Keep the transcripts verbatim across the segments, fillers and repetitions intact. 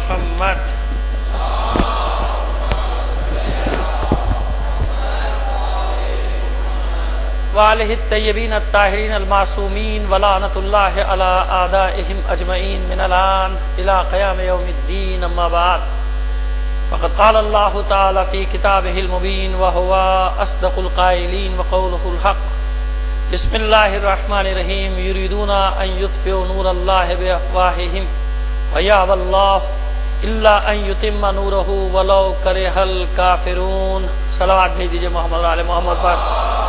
محمد وآلہ الطیبین الطاہرین المعصومین ولعنۃ اللہ علی اعدائہم اجمعین من الآن الی قیام یوم الدین اما بعد فقد قال اللہ تعالی فی کتابہ المبین وہو اصدق القائلین وقولہ الحق بسم اللہ الرحمن الرحیم یریدون ان یطفئوا نور اللہ بافواہہم ویأبی اللہ الا ان یتم نورہ ولو کرہ الکافرون۔ صلوات بھیج دیجیے محمد علی محمد پر۔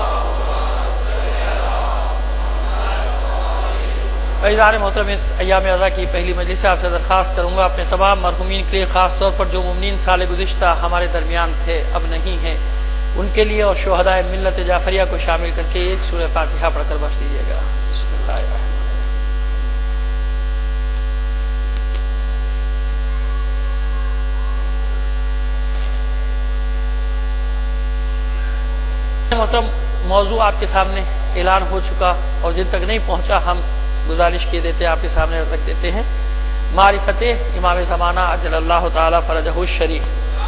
عزیزان محترم، اس ایام عزا کی پہلی مجلس سے آپ سے درخواست کروں گا اپنے تمام مرحومین کے لیے، خاص طور پر جو مومنین سال گزشتہ ہمارے درمیان تھے اب نہیں ہیں، ان کے لیے اور شہدائے ملت جعفریہ کو شامل کر کے ایک سورہ فاتحہ پڑھ کر بخش دیجیے گا۔ بسم اللہ الرحمن الرحیم۔ محترم، موضوع آپ کے سامنے اعلان ہو چکا اور جن تک نہیں پہنچا ہم گزارش کیے دیتے آپ کے سامنے رکھ دیتے ہیں۔ معرفت امام زمانہ اجل اللہ تعالی فرجہ الشریف۔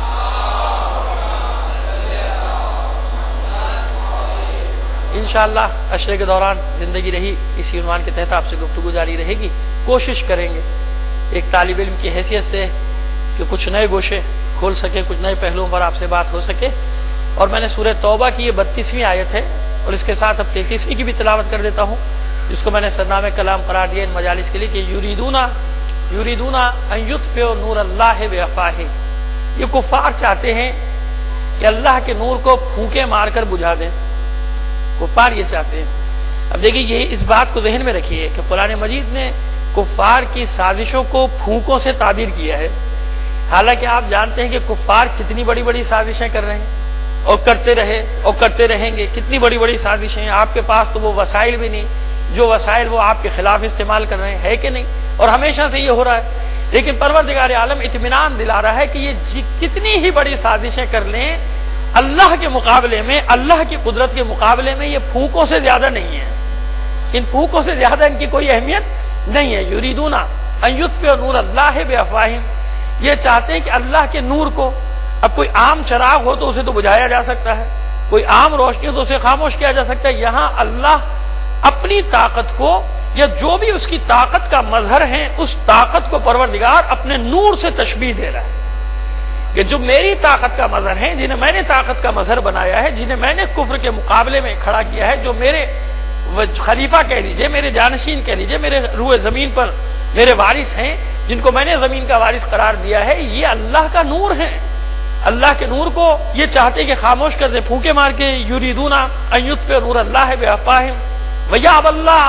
انشاءاللہ عشرے کے دوران زندگی رہی اسی عنوان کے تحت آپ سے گفتگو جاری رہے گی۔ کوشش کریں گے ایک طالب علم کی حیثیت سے کہ کچھ نئے گوشے کھول سکے، کچھ نئے پہلوؤں پر آپ سے بات ہو سکے۔ اور میں نے سورہ توبہ کی یہ بتیسویں آیت ہے اور اس کے ساتھ اب تینتیسویں کی بھی تلاوت کر دیتا ہوں، جس کو میں نے سرنامہ کلام قرار دیا ان مجالس کے لیے کہ یریدون یریدون ان یطفئوا نور اللہ بافواہہم۔ یہ کفار چاہتے ہیں کہ اللہ کے نور کو پھونکے مار کر بجھا دیں، کفار یہ چاہتے ہیں۔ اب دیکھیے، یہ اس بات کو ذہن میں رکھیے کہ قرآن مجید نے کفار کی سازشوں کو پھونکوں سے تعبیر کیا ہے، حالانکہ آپ جانتے ہیں کہ کفار کتنی بڑی بڑی سازشیں کر رہے ہیں اور کرتے رہے اور کرتے رہیں گے۔ کتنی بڑی بڑی سازشیں ہیں، آپ کے پاس تو وہ وسائل بھی نہیں جو وسائل وہ آپ کے خلاف استعمال کر رہے ہیں، ہے کہ نہیں؟ اور ہمیشہ سے یہ ہو رہا ہے، لیکن پروردگار عالم اطمینان دلا رہا ہے کہ یہ کتنی ہی بڑی سازشیں کر لیں، اللہ کے مقابلے میں، اللہ کی قدرت کے مقابلے میں یہ پھونکوں سے زیادہ نہیں ہے۔ ان پھونکوں سے زیادہ ان کی کوئی اہمیت نہیں ہے۔ یریدون ان یطفئوا نور اللہ بافواہہم، یہ چاہتے ہیں کہ اللہ کے نور کو، اب کوئی عام چراغ ہو تو اسے تو بجھایا جا سکتا ہے، کوئی عام روشنی ہو تو اسے خاموش کیا جا سکتا ہے۔ یہاں اللہ اپنی طاقت کو یا جو بھی اس کی طاقت کا مظہر ہے، اس طاقت کو پروردگار اپنے نور سے تشبیہ دے رہا ہے کہ جو میری طاقت کا مظہر ہے، جنہیں میں نے طاقت کا مظہر بنایا ہے، جنہیں میں نے کفر کے مقابلے میں کھڑا کیا ہے، جو میرے خلیفہ کہہ لیجئے، میرے جانشین کہہ لیجئے، میرے روئے زمین پر میرے وارث ہیں، جن کو میں نے زمین کا وارث قرار دیا ہے، یہ اللہ کا نور ہے۔ اللہ کے نور کو یہ چاہتے کہ خاموش کر دیں، پھونکے مار کے۔ یریدون ان یطفئوا نور اللہ بافواہہم ویأبی اللہ،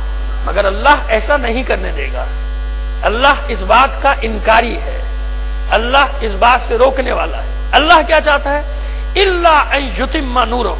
مگر اللہ ایسا نہیں کرنے دے گا۔ اللہ اس بات کا انکاری ہے، اللہ اس بات سے روکنے والا ہے۔ اللہ کیا چاہتا ہے؟ الا ان یتم نورہ،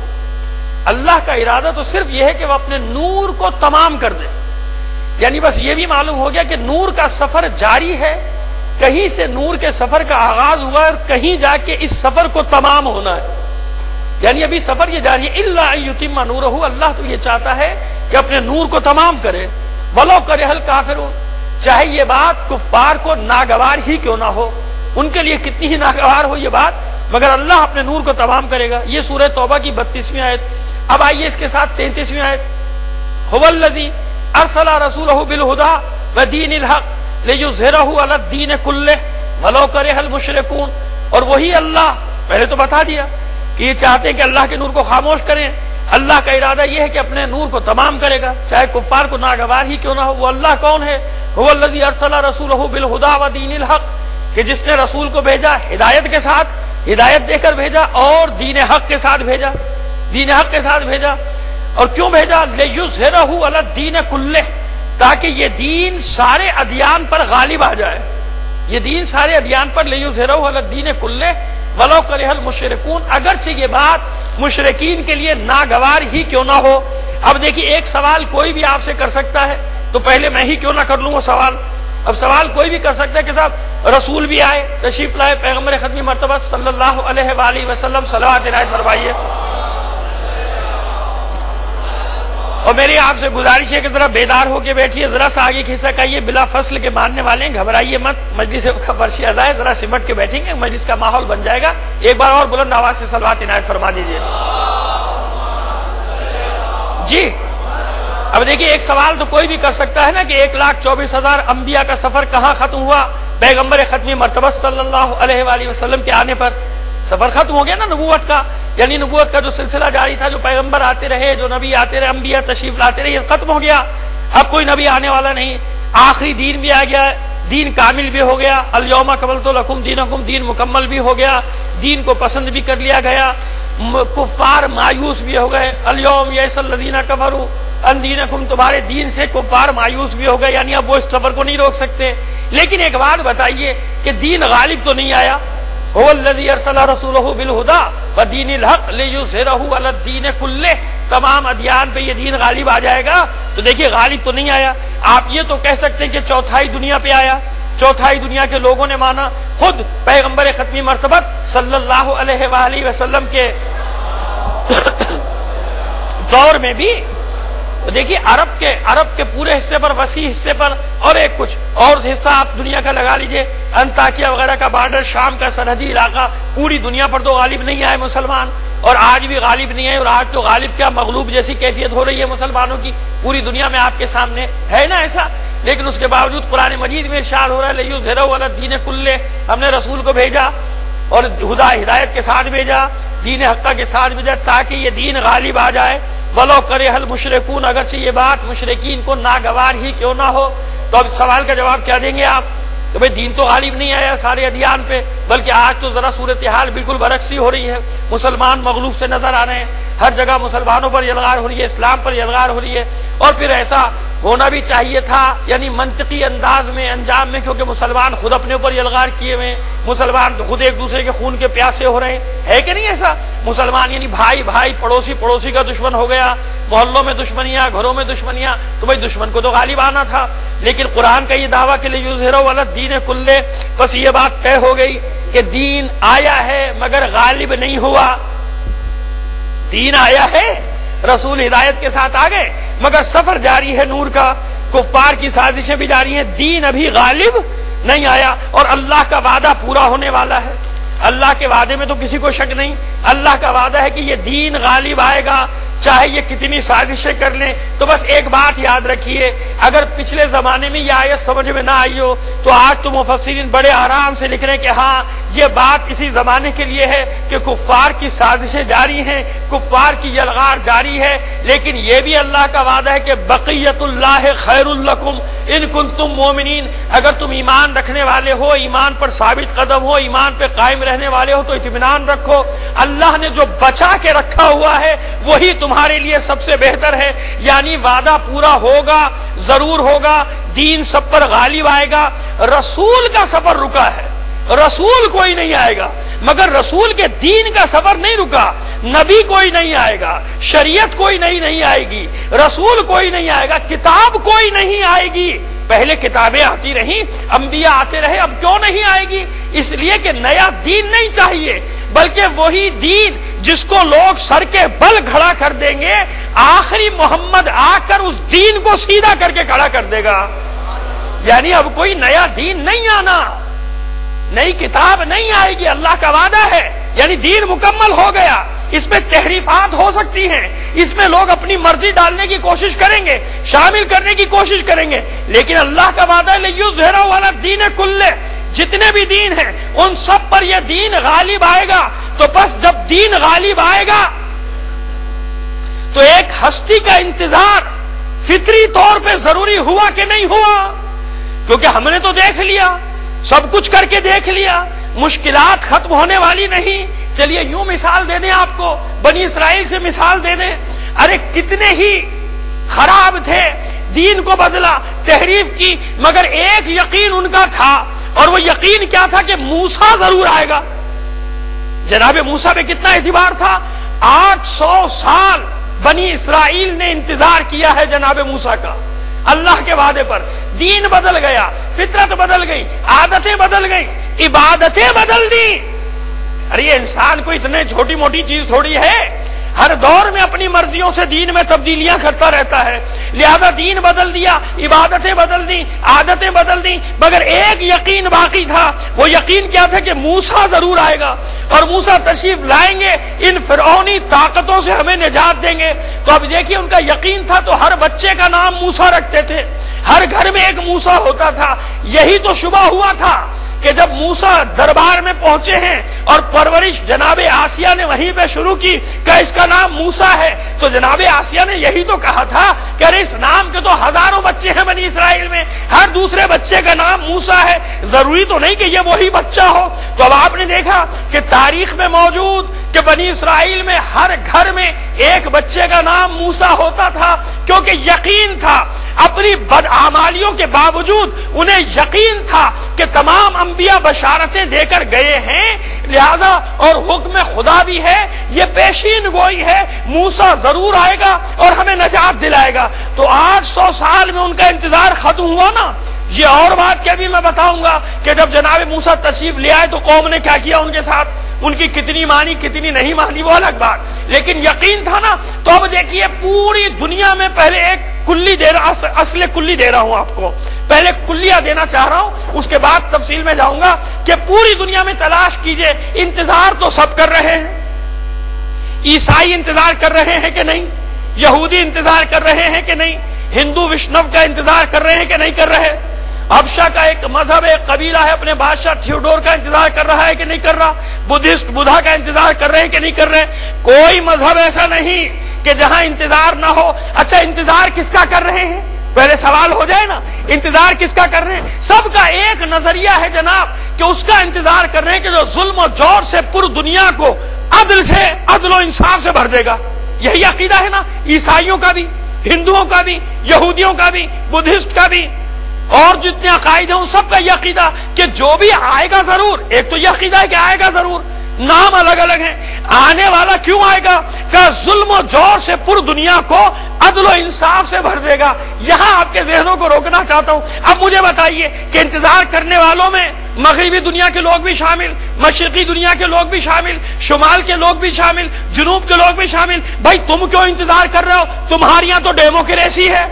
اللہ کا ارادہ تو صرف یہ ہے کہ وہ اپنے نور کو تمام کر دے، یعنی بس یہ بھی معلوم ہو گیا کہ نور کا سفر جاری ہے، کہیں سے نور کے سفر کا آغاز ہوا اور کہیں جا کے اس سفر کو تمام ہونا ہے، یعنی ابھی سفر یہ جاری ہے۔ الا ان یتم نورہ، اللہ تو یہ چاہتا ہے کہ اپنے نور کو تمام کرے، ولو کرہ الکافرون، چاہے یہ بات کفار کو ناگوار ہی کیوں نہ ہو، ان کے لیے کتنی ہی ناگوار ہو یہ بات، مگر اللہ اپنے نور کو تمام کرے گا۔ یہ سورہ توبہ کی بتیسویں آیت۔ اب آئیے اس کے ساتھ تینتیسویں آیت، هو الذی ارسل رسولہ بالہدی ودین الحق لیظہرہ علی الدین کلہ ولو کرہ المشرکون۔ اور وہی اللہ، پہلے تو بتا دیا کہ یہ چاہتے ہیں کہ اللہ کے نور کو خاموش کریں، اللہ کا ارادہ یہ ہے کہ اپنے نور کو تمام کرے گا، چاہے کفار کو ناگوار ہی کیوں نہ ہو۔ وہ اللہ کون ہے؟ هو الذی ارسل رسولہ بالہدی ودین الحق، کہ جس نے رسول کو بھیجا ہدایت کے ساتھ، ہدایت دے کر بھیجا، اور دین حق کے ساتھ بھیجا، دین حق کے ساتھ بھیجا۔ اور کیوں بھیجا؟ لیظہرہ علی الدین کلہ، تاکہ یہ دین سارے ادیان پر غالب آ جائے، یہ دین سارے ادیان پر، لیظہرہ علی الدین کلہ ولو کرہ المشرکون، اگرچہ یہ بات مشرکین کے لیے ناگوار ہی کیوں نہ ہو۔ اب دیکھیے، ایک سوال کوئی بھی آپ سے کر سکتا ہے، تو پہلے میں ہی کیوں نہ کر لوں وہ سوال۔ اب سوال کوئی بھی کر سکتا ہے کہ صاحب رسول بھی آئے، تشریف لائے، پیغمبر ختمی مرتبہ صلی اللہ علیہ وآلہ وسلم، صلوات الہی فرمائیے۔ اور میری آپ سے گزارش ہے کہ ذرا بیدار ہو کے بیٹھیے، ذرا سا آگے کھسک آئیے، بلا فصل کے ماننے والے ہیں، گھبرائیے مت، مجلس کا فرشی ادا ہے، ذرا سمٹ کے بیٹھیں گے، مجلس کا ماحول بن جائے گا۔ ایک بار اور بلند آواز سے صلوات عنایت فرما دیجیے جی۔ اب دیکھیے ایک سوال تو کوئی بھی کر سکتا ہے نا کہ ایک لاکھ چوبیس ہزار انبیاء کا سفر کہاں ختم ہوا؟ پیغمبر ختمی مرتبہ صلی اللہ علیہ وآلہ وسلم کے آنے پر سفر ختم ہو گیا نا نبوت کا، یعنی نبوت کا جو سلسلہ جاری تھا، جو پیغمبر آتے رہے، جو نبی آتے رہے، انبیاء تشریف لاتے رہے، یہ ختم ہو گیا۔ اب کوئی نبی آنے والا نہیں، آخری دین بھی آ گیا، دین کامل بھی ہو گیا، الیوم اکملت لکم دینکم، دین مکمل بھی ہو گیا، دین کو پسند بھی کر لیا گیا، کفار مایوس بھی ہو گئے، الیوم یئس الذین کفروا ان دینکم، تمہارے دین سے کفار مایوس بھی ہو گئے، یعنی اب وہ اس سفر کو نہیں روک سکتے۔ لیکن ایک بات بتائیے کہ دین غالب تو نہیں آیا؟ هو الذی ارسل رسولہ بالہدی ودین الحق لیظہرہ علی الدین کلہ، تمام ادیان پہ یہ دین غالب آ جائے گا، تو دیکھیے غالب تو نہیں آیا۔ آپ یہ تو کہہ سکتے ہیں کہ چوتھائی دنیا پہ آیا، چوتھائی دنیا کے لوگوں نے مانا، خود پیغمبر ختمی مرتبہ صلی اللہ علیہ وآلہ وسلم کے دور میں بھی دیکھیے عرب کے عرب کے پورے حصے پر، وسیع حصے پر، اور ایک کچھ اور حصہ آپ دنیا کا لگا لیجئے، انطاکیہ وغیرہ کا بارڈر، شام کا سرحدی علاقہ، پوری دنیا پر تو غالب نہیں آئے مسلمان، اور آج بھی غالب نہیں ہے، اور آج تو غالب کیا مغلوب جیسی کیفیت ہو رہی ہے مسلمانوں کی پوری دنیا میں، آپ کے سامنے ہے نا ایسا۔ لیکن اس کے باوجود قرآن مجید میں ارشاد ہو رہا ہے لیظہرہ علی الدین کلہ، ہم نے رسول کو بھیجا اور ہدا ہدایت کے ساتھ بھیجا، دین حقہ کے ساتھ بھیجا، تاکہ یہ دین غالب آ جائے، ولو کرہ المشرکون، اگرچہ یہ بات مشرکین کو ناگوار ہی کیوں نہ ہو۔ تو اب سوال کا جواب کیا دیں گے آپ کہ بھئی دین تو غالب نہیں آیا سارے ادیان پہ، بلکہ آج تو ذرا صورتحال بالکل برعکس ہی ہو رہی ہے، مسلمان مغلوب سے نظر آ رہے ہیں، ہر جگہ مسلمانوں پر یلغار ہو رہی ہے، اسلام پر یلغار ہو رہی ہے، اور پھر ایسا ہونا بھی چاہیے تھا، یعنی منطقی انداز میں، انجام میں، کیونکہ مسلمان خود اپنے اوپر یلغار کیے ہوئے ہیں، مسلمان تو خود ایک دوسرے کے خون کے پیاسے ہو رہے ہیں، ہے کہ نہیں ایسا؟ مسلمان یعنی بھائی بھائی، پڑوسی پڑوسی کا دشمن ہو گیا، محلوں میں دشمنیاں، گھروں میں دشمنیاں، تو بھائی دشمن کو تو غالب آنا تھا۔ لیکن قرآن کا یہ دعویٰ کہ لیظہرہ علی الدین کلہ، بس یہ بات طے ہو گئی کہ دین آیا ہے مگر غالب نہیں ہوا، دین آیا ہے، رسول ہدایت کے ساتھ آ گئے، مگر سفر جاری ہے نور کا، کفار کی سازشیں بھی جاری ہیں، دین ابھی غالب نہیں آیا، اور اللہ کا وعدہ پورا ہونے والا ہے۔ اللہ کے وعدے میں تو کسی کو شک نہیں، اللہ کا وعدہ ہے کہ یہ دین غالب آئے گا، چاہے یہ کتنی سازشیں کر لیں۔ تو بس ایک بات یاد رکھیے، اگر پچھلے زمانے میں یہ آیت سمجھ میں نہ آئی ہو تو آج تو مفسرین بڑے آرام سے لکھ رہے ہیں کہ ہاں یہ بات اسی زمانے کے لیے ہے کہ کفار کی سازشیں جاری ہیں، کفار کی یلغار جاری ہے، لیکن یہ بھی اللہ کا وعدہ ہے کہ بقیت اللہ خیر لکم ان کنتم مومنین، اگر تم ایمان رکھنے والے ہو، ایمان پر ثابت قدم ہو، ایمان پہ قائم رہنے والے ہو تو اطمینان رکھو، اللہ نے جو بچا کے رکھا ہوا ہے وہی تمہارے لیے سب سے بہتر ہے، یعنی وعدہ پورا ہوگا، ضرور ہوگا، دین سب پر غالب آئے گا۔ رسول کا سفر رکا ہے، رسول کوئی نہیں آئے گا، مگر رسول کے دین کا سفر نہیں رکا، نبی کوئی نہیں آئے گا، شریعت کوئی نہیں نہیں آئے گی، رسول کوئی نہیں آئے گا، کتاب کوئی نہیں آئے گی۔ پہلے کتابیں آتی رہیں، انبیاء آتے رہے، اب کیوں نہیں آئے گی؟ اس لیے کہ نیا دین نہیں چاہیے، بلکہ وہی دین جس کو لوگ سر کے بل کھڑا کر دیں گے، آخری محمد آ کر اس دین کو سیدھا کر کے کھڑا کر دے گا۔ یعنی اب کوئی نیا دین نہیں آنا، نئی کتاب نہیں آئے گی، اللہ کا وعدہ ہے، یعنی دین مکمل ہو گیا۔ اس میں تحریفات ہو سکتی ہیں، اس میں لوگ اپنی مرضی ڈالنے کی کوشش کریں گے، شامل کرنے کی کوشش کریں گے، لیکن اللہ کا وعدہ ہے لیظہرہ علی الدین کلہ، جتنے بھی دین ہیں ان سب پر یہ دین غالب آئے گا۔ تو بس جب دین غالب آئے گا تو ایک ہستی کا انتظار فطری طور پہ ضروری ہوا کہ نہیں ہوا؟ کیونکہ ہم نے تو دیکھ لیا، سب کچھ کر کے دیکھ لیا، مشکلات ختم ہونے والی نہیں۔ چلیے یوں مثال دے دیں آپ کو، بنی اسرائیل سے مثال دے دیں، ارے کتنے ہی خراب تھے، دین کو بدلا، تحریف کی، مگر ایک یقین ان کا تھا، اور وہ یقین کیا تھا کہ موسیٰ ضرور آئے گا۔ جناب موسیٰ پہ کتنا اعتبار تھا؟ آٹھ سو سال بنی اسرائیل نے انتظار کیا ہے جناب موسیٰ کا، اللہ کے وعدے پر۔ دین بدل گیا، فطرت بدل گئی، عادتیں بدل گئی، عبادتیں بدل دی۔ ارے یہ انسان کو اتنے چھوٹی موٹی چیز تھوڑی ہے، ہر دور میں اپنی مرضیوں سے دین میں تبدیلیاں کرتا رہتا ہے، لہذا دین بدل دیا، عبادتیں بدل دی، عادتیں بدل دی، مگر ایک یقین باقی تھا۔ وہ یقین کیا تھا کہ موسیٰ ضرور آئے گا اور موسیٰ تشریف لائیں گے، ان فرعونی طاقتوں سے ہمیں نجات دیں گے۔ تو اب دیکھیے ان کا یقین تھا تو ہر بچے کا نام موسیٰ رکھتے تھے، ہر گھر میں ایک موسیٰ ہوتا تھا۔ یہی تو شبہ ہوا تھا کہ جب موسیٰ دربار میں پہنچے ہیں اور پرورش جناب آسیہ نے وہیں پہ شروع کی کہ اس کا نام موسیٰ ہے، تو جناب آسیہ نے یہی تو کہا تھا کہ ارے اس نام کے تو ہزاروں بچے ہیں بنی اسرائیل میں، ہر دوسرے بچے کا نام موسیٰ ہے، ضروری تو نہیں کہ یہ وہی بچہ ہو۔ تو اب آپ نے دیکھا کہ تاریخ میں موجود کہ بنی اسرائیل میں ہر گھر میں ایک بچے کا نام موسیٰ ہوتا تھا، کیونکہ یقین تھا، اپنی بدعمالیوں کے باوجود انہیں یقین تھا کہ تمام انبیاء بشارتیں دے کر گئے ہیں، لہذا اور حکم خدا بھی ہے، یہ پیشین گوئی ہے، موسیٰ ضرور آئے گا اور ہمیں نجات دلائے گا۔ تو آٹھ سو سال میں ان کا انتظار ختم ہوا نا۔ یہ اور بات کیا بھی میں بتاؤں گا کہ جب جناب موسیٰ تشریف لے آئے تو قوم نے کیا کیا ان کے ساتھ، ان کی کتنی مانی کتنی نہیں مانی وہ الگ بات، لیکن یقین تھا نا۔ تو اب دیکھیے پوری دنیا میں پہلے ایک کلی دے رہا، اصل کلی دے رہا ہوں آپ کو، پہلے کلیہ دینا چاہ رہا ہوں، اس کے بعد تفصیل میں جاؤں گا کہ پوری دنیا میں تلاش کیجئے، انتظار تو سب کر رہے ہیں، عیسائی انتظار کر رہے ہیں کہ نہیں، یہودی انتظار کر رہے ہیں کہ نہیں، ہندو وشنو کا انتظار کر رہے ہیں کہ نہیں کر رہے، حبشہ کا ایک مذہب ایک قبیلہ ہے اپنے بادشاہ تھیوڈور کا انتظار کر رہا ہے کہ نہیں کر رہا، بدھسٹ بدھا کا انتظار کر رہے ہیں کہ نہیں کر رہے، کوئی مذہب ایسا نہیں کہ جہاں انتظار نہ ہو۔ اچھا انتظار کس کا کر رہے ہیں، پہلے سوال ہو جائے نا، انتظار کس کا کر رہے ہیں؟ سب کا ایک نظریہ ہے جناب کہ اس کا انتظار کر رہے ہیں کہ جو ظلم و جور سے پور دنیا کو عدل سے عدل و انصاف سے بھر دے گا، یہی عقیدہ ہے نا، عیسائیوں کا بھی، ہندوؤں کا بھی، یہودیوں کا بھی، بدھسٹ کا بھی، اور جتنے عقائد ہیں ان سب کا یہ عقیدہ کہ جو بھی آئے گا ضرور، ایک تو یہ عقیدہ ہے کہ آئے گا ضرور، نام الگ الگ ہیں، آنے والا کیوں آئے گا کہ ظلم و جور سے پور دنیا کو عدل و انصاف سے بھر دے گا۔ یہاں آپ کے ذہنوں کو روکنا چاہتا ہوں۔ اب مجھے بتائیے کہ انتظار کرنے والوں میں مغربی دنیا کے لوگ بھی شامل، مشرقی دنیا کے لوگ بھی شامل، شمال کے لوگ بھی شامل، جنوب کے لوگ بھی شامل۔ بھائی تم کیوں انتظار کر رہے ہو؟ تمہارے یہاں تو ڈیموکریسی ہے،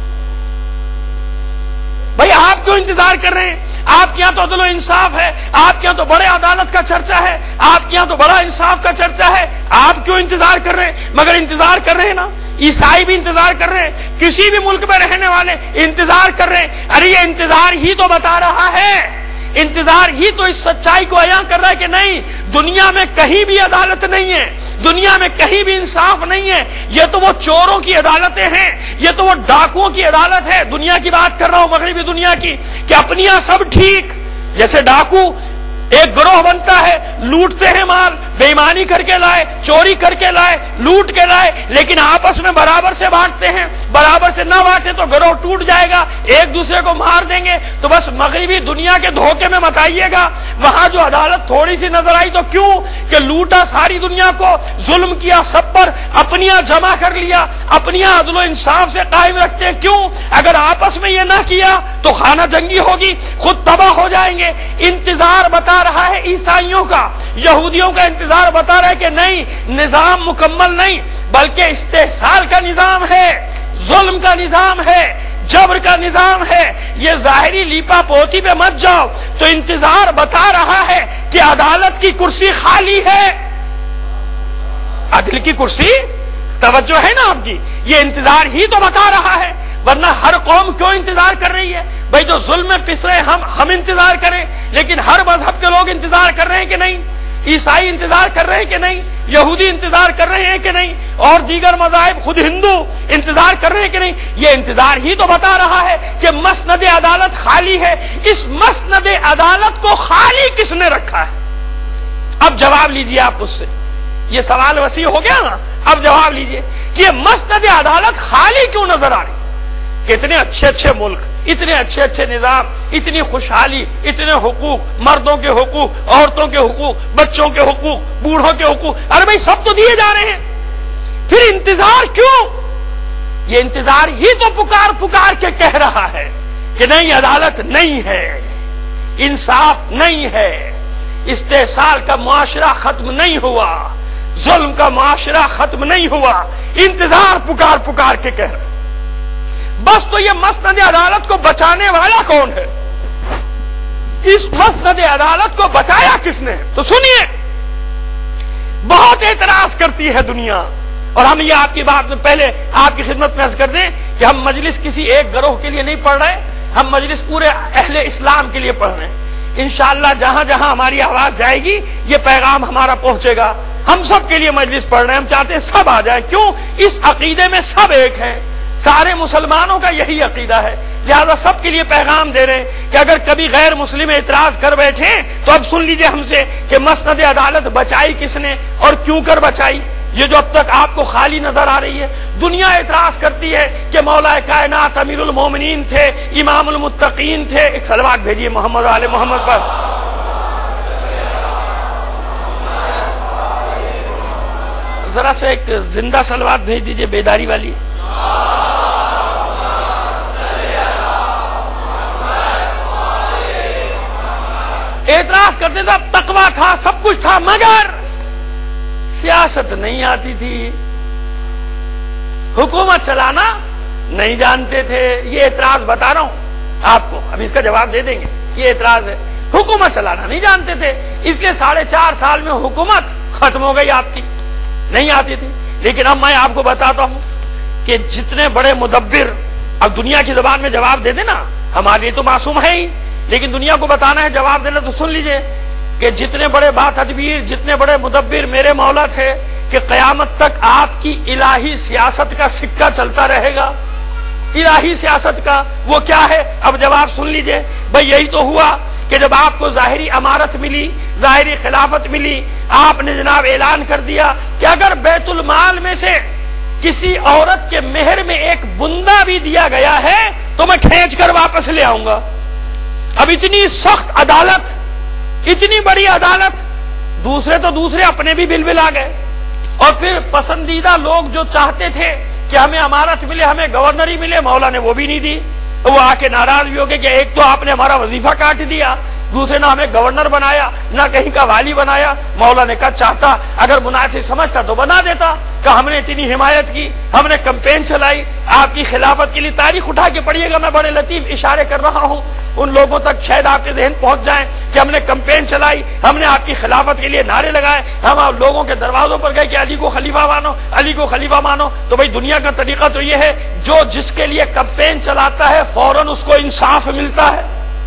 بھائی آپ کیوں انتظار کر رہے ہیں؟ آپ کے یہاں تو عدل و انصاف ہے، آپ کے یہاں تو بڑے عدالت کا چرچا ہے، آپ کے یہاں تو بڑا انصاف کا چرچا ہے، آپ کیوں انتظار کر رہے ہیں؟ مگر انتظار کر رہے ہیں نا، عیسائی بھی انتظار کر رہے ہیں، کسی بھی ملک میں رہنے والے انتظار کر رہے ہیں۔ ارے یہ انتظار ہی تو بتا رہا ہے، انتظار ہی تو اس سچائی کو عیاں کر رہا ہے کہ نہیں، دنیا میں کہیں بھی عدالت نہیں ہے، دنیا میں کہیں بھی انصاف نہیں ہے، یہ تو وہ چوروں کی عدالتیں ہیں، یہ تو وہ ڈاکوؤں کی عدالت ہے۔ دنیا کی بات کر رہا ہوں، مغربی دنیا کی، کہ اپنی یہاں سب ٹھیک، جیسے ڈاکو ایک گروہ بنتا ہے، لوٹتے ہیں مال، بے ایمانی کر کے لائے، چوری کر کے لائے، لوٹ کے لائے، لیکن آپس میں برابر سے بانٹتے ہیں، برابر سے نہ بانٹے تو گروہ ٹوٹ جائے گا، ایک دوسرے کو مار دیں گے۔ تو بس مغربی دنیا کے دھوکے میں مت آئیے گا، وہاں جو عدالت تھوڑی سی نظر آئی تو کیوں کہ لوٹا ساری دنیا کو، ظلم کیا سب پر، اپنیاں جمع کر لیا، اپنیاں عدل و انصاف سے قائم رکھتے ہیں۔ کیوں؟ اگر آپس میں یہ نہ کیا تو خانہ جنگی ہوگی، خود تباہ ہو جائیں گے۔ انتظار بتا رہا ہے عیسائیوں کا، یہودیوں کا انتظار بتا رہا ہے کہ نہیں، نظام مکمل نہیں بلکہ استحصال کا نظام ہے، ظلم کا نظام ہے، جبر کا نظام ہے۔ یہ ظاہری لیپا پوتی پہ مت جاؤ، تو انتظار بتا رہا ہے کہ عدالت کی کرسی خالی ہے، عدل کی کرسی، توجہ ہے نا آپ کی، یہ انتظار ہی تو بتا رہا ہے، ورنہ ہر قوم کیوں انتظار کر رہی ہے؟ بھائی جو ظلم میں پس رہے ہم ہم انتظار کریں، لیکن ہر مذہب کے لوگ انتظار کر رہے ہیں کہ نہیں؟ عیسائی انتظار کر رہے ہیں کہ نہیں؟ یہودی انتظار کر رہے ہیں کہ نہیں؟ اور دیگر مذاہب، خود ہندو انتظار کر رہے ہیں کہ نہیں؟ یہ انتظار ہی تو بتا رہا ہے کہ مسند عدالت خالی ہے۔ اس مسند عدالت کو خالی کس نے رکھا ہے؟ اب جواب لیجئے آپ اس سے، یہ سوال وسیع ہو گیا نا، اب جواب لیجئے کہ یہ مسند عدالت خالی کیوں نظر آ رہی؟ کتنے اچھے اچھے ملک، اتنے اچھے اچھے نظام، اتنی خوشحالی، اتنے حقوق، مردوں کے حقوق، عورتوں کے حقوق، بچوں کے حقوق، بوڑھوں کے حقوق، ارے بھائی سب تو دیے جا رہے ہیں، پھر انتظار کیوں؟ یہ انتظار ہی تو پکار پکار کے کہہ رہا ہے کہ نہیں، عدالت نہیں ہے، انصاف نہیں ہے، استحصال کا معاشرہ ختم نہیں ہوا، ظلم کا معاشرہ ختم نہیں ہوا، انتظار پکار پکار کے کہہ رہے بس تو یہ مسند عدالت کو بچانے والا کون ہے؟ اس مسند عدالت کو بچایا کس نے؟ تو سنیے، بہت اعتراض کرتی ہے دنیا، اور ہم یہ آپ کی بات میں پہلے آپ کی خدمت میں عرض کر دیں کہ ہم مجلس کسی ایک گروہ کے لیے نہیں پڑھ رہے، ہم مجلس پورے اہل اسلام کے لیے پڑھ رہے ہیں۔ انشاءاللہ جہاں جہاں ہماری آواز جائے گی یہ پیغام ہمارا پہنچے گا۔ ہم سب کے لیے مجلس پڑھ رہے ہیں، ہم چاہتے ہیں سب آ جائیں، کیوں؟ اس عقیدے میں سب ایک ہیں، سارے مسلمانوں کا یہی عقیدہ ہے، لہذا سب کے لیے پیغام دے رہے ہیں کہ اگر کبھی غیر مسلم اعتراض کر بیٹھے تو اب سن لیجئے ہم سے کہ مسند عدالت بچائی کس نے اور کیوں کر بچائی۔ یہ جو اب تک آپ کو خالی نظر آ رہی ہے، دنیا اعتراض کرتی ہے کہ مولا کائنات امیر المومنین تھے، امام المتقین تھے۔ ایک صلوات بھیجیے محمد آل محمد پر۔ ذرا سے ایک زندہ صلوات بھیج دیجیے بیداری والی۔ اعتراض کرتے تھے، تقویٰ تھا، سب کچھ تھا، مگر سیاست نہیں آتی تھی، حکومت چلانا نہیں جانتے تھے۔ یہ اعتراض بتا رہا ہوں آپ کو، اب اس کا جواب دے دیں گے۔ یہ اعتراض ہے، حکومت چلانا نہیں جانتے تھے، اس لیے ساڑھے چار سال میں حکومت ختم ہو گئی آپ کی، نہیں آتی تھی۔ لیکن اب میں آپ کو بتاتا ہوں کہ جتنے بڑے مدبر، اب دنیا کی زبان میں جواب دے دینا، ہمارے لیے تو معصوم ہے ہی، لیکن دنیا کو بتانا ہے، جواب دینا تو سن لیجئے کہ جتنے بڑے با تدبیر، جتنے بڑے مدبر میرے مولا تھے کہ قیامت تک آپ کی الہی سیاست کا سکہ چلتا رہے گا۔ الہی سیاست کا وہ کیا ہے؟ اب جواب سن لیجئے بھئی، یہی تو ہوا کہ جب آپ کو ظاہری امارت ملی، ظاہری خلافت ملی، آپ نے جناب اعلان کر دیا کہ اگر بیت المال میں سے کسی عورت کے مہر میں ایک بندہ بھی دیا گیا ہے تو میں کھینچ کر واپس لے آؤں گا۔ اب اتنی سخت عدالت، اتنی بڑی عدالت، دوسرے تو دوسرے اپنے بھی بل بل آ گئے، اور پھر پسندیدہ لوگ جو چاہتے تھے کہ ہمیں امارت ملے، ہمیں گورنری ملے، مولا نے وہ بھی نہیں دی۔ وہ آ کے ناراض بھی ہو گئے کہ ایک تو آپ نے ہمارا وظیفہ کاٹ دیا، دوسرے نہ ہمیں گورنر بنایا، نہ کہیں کا والی بنایا۔ مولا نے کہا چاہتا، اگر مناسب سمجھتا تو بنا دیتا، کہ ہم نے اتنی حمایت کی، ہم نے کمپین چلائی آپ کی خلافت کے لیے۔ تاریخ اٹھا کے پڑھیے گا، میں بڑے لطیف اشارے کر رہا ہوں، ان لوگوں تک شاید آپ کے ذہن پہنچ جائیں کہ ہم نے کمپین چلائی، ہم نے آپ کی خلافت کے لیے نعرے لگائے، ہم آپ لوگوں کے دروازوں پر گئے کہ علی کو خلیفہ مانو، علی کو خلیفہ مانو۔ تو بھائی دنیا کا طریقہ تو یہ ہے، جو جس کے لیے کمپین چلاتا ہے فوراً اس کو انصاف ملتا ہے،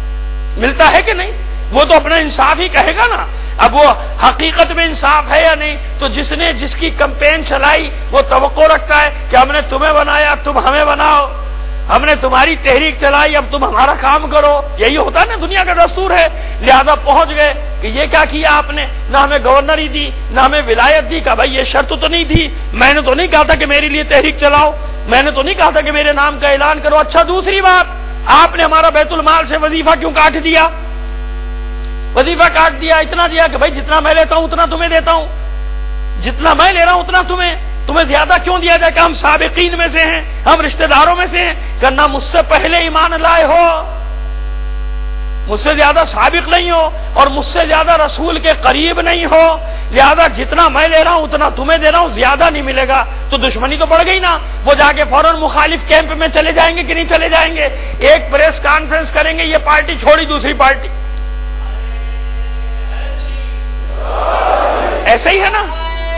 ملتا ہے کہ نہیں؟ وہ تو اپنا انصاف ہی کہے گا نا۔ اب وہ حقیقت میں انصاف ہے یا نہیں؟ تو جس نے جس کی کمپین چلائی وہ توقع رکھتا ہے کہ ہم نے تمہیں بنایا، تم ہمیں بناؤ، ہم نے تمہاری تحریک چلائی، اب تم ہمارا کام کرو۔ یہی ہوتا ہے نا، دنیا کا دستور ہے۔ لہذا پہنچ گئے کہ یہ کیا کیا آپ نے، نہ ہمیں گورنری دی، نہ ہمیں ولایت دی۔ کہا بھائی یہ شرط تو نہیں تھی، میں نے تو نہیں کہا تھا کہ میرے لیے تحریک چلاؤ، میں نے تو نہیں کہا تھا کہ میرے نام کا اعلان کرو۔ اچھا دوسری بات، آپ نے ہمارا بیت المال سے وظیفہ کیوں کاٹ دیا؟ وظیفہ کاٹ دیا، اتنا دیا کہ بھائی جتنا میں لیتا ہوں اتنا تمہیں دیتا ہوں، جتنا میں لے رہا ہوں اتنا تمہیں، تمہیں زیادہ کیوں دیا جائے؟ کہ ہم سابقین میں سے ہیں، ہم رشتہ داروں میں سے ہیں، کرنا مجھ سے پہلے ایمان لائے ہو، مجھ سے زیادہ سابق نہیں ہو، اور مجھ سے زیادہ رسول کے قریب نہیں ہو، لہذا جتنا میں لے رہا ہوں اتنا تمہیں دے رہا ہوں، زیادہ نہیں ملے گا۔ تو دشمنی تو بڑھ گئی نا۔ وہ جا کے فوراً مخالف کیمپ میں چلے جائیں گے کہ نہیں چلے جائیں گے؟ ایک پریس کانفرنس کریں گے، یہ پارٹی چھوڑی دوسری پارٹی، ایسا ہی ہے نا؟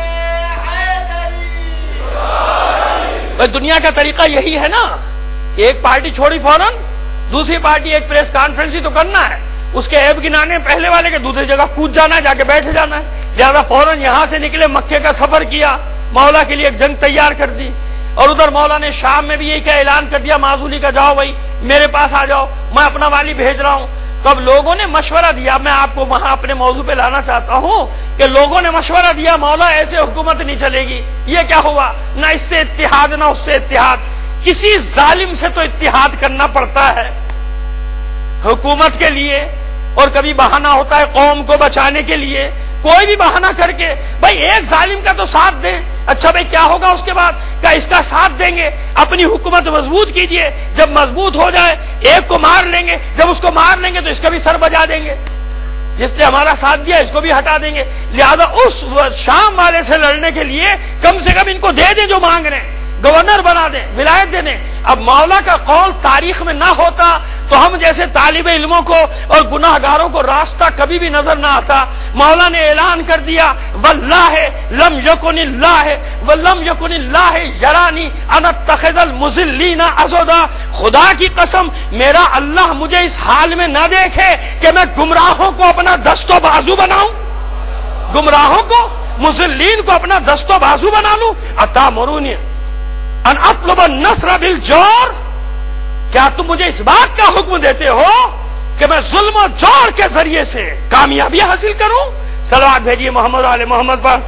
دنیا کا طریقہ یہی ہے نا، ایک پارٹی چھوڑی فوراً دوسری پارٹی، ایک پریس کانفرنس ہی تو کرنا ہے، اس کے عیب گنانے پہلے والے کے دوسری جگہ کود جانا ہے، جا کے بیٹھ جانا ہے۔ لہذا فوراً یہاں سے نکلے، مکے کا سفر کیا، مولا کے لیے ایک جنگ تیار کر دی، اور ادھر مولا نے شام میں بھی یہی کیا اعلان کر دیا معزولی کا، جاؤ بھائی میرے پاس آ جاؤ، میں اپنا والی بھیج رہا ہوں۔ تو اب لوگوں نے مشورہ دیا، میں آپ کو وہاں اپنے موضوع پہ لانا چاہتا ہوں کہ لوگوں نے مشورہ دیا مولا ایسے حکومت نہیں چلے گی۔ یہ کیا ہوا؟ نہ اس سے اتحاد نہ اس سے اتحاد، کسی ظالم سے تو اتحاد کرنا پڑتا ہے حکومت کے لیے، اور کبھی بہانہ ہوتا ہے قوم کو بچانے کے لیے، کوئی بھی بہانہ کر کے بھائی ایک ظالم کا تو ساتھ دیں۔ اچھا بھائی کیا ہوگا اس کے بعد؟ کیا اس کا ساتھ دیں گے؟ اپنی حکومت مضبوط کیجئے، جب مضبوط ہو جائے ایک کو مار لیں گے، جب اس کو مار لیں گے تو اس کا بھی سر بجا دیں گے۔ جس نے ہمارا ساتھ دیا اس کو بھی ہٹا دیں گے. لہذا اس شام والے سے لڑنے کے لیے کم سے کم ان کو دے دیں جو مانگ رہے ہیں, گورنر بنا دیں, ولایت دے دیں. اب مولا کا قول تاریخ میں نہ ہوتا تو ہم جیسے طالب علموں کو اور گناہ گاروں کو راستہ کبھی بھی نظر نہ آتا. مولا نے اعلان کر دیا واللہ لم یکن اللہ ولم یکن اللہ یرانی ان اتخذ المضلین عضدا. خدا کی قسم میرا اللہ مجھے اس حال میں نہ دیکھے کہ میں گمراہوں کو اپنا دست و بازو بناؤں, گمراہوں کو مضلین کو اپنا دست و بازو بنا لوں. اتامرونی ان اطلب النصر بالجور, کیا تم مجھے اس بات کا حکم دیتے ہو کہ میں ظلم و جور کے ذریعے سے کامیابی حاصل کروں؟ صلوات بھیجیے محمد علی محمد پر.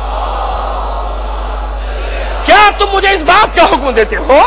کیا تم مجھے اس بات کا حکم دیتے ہو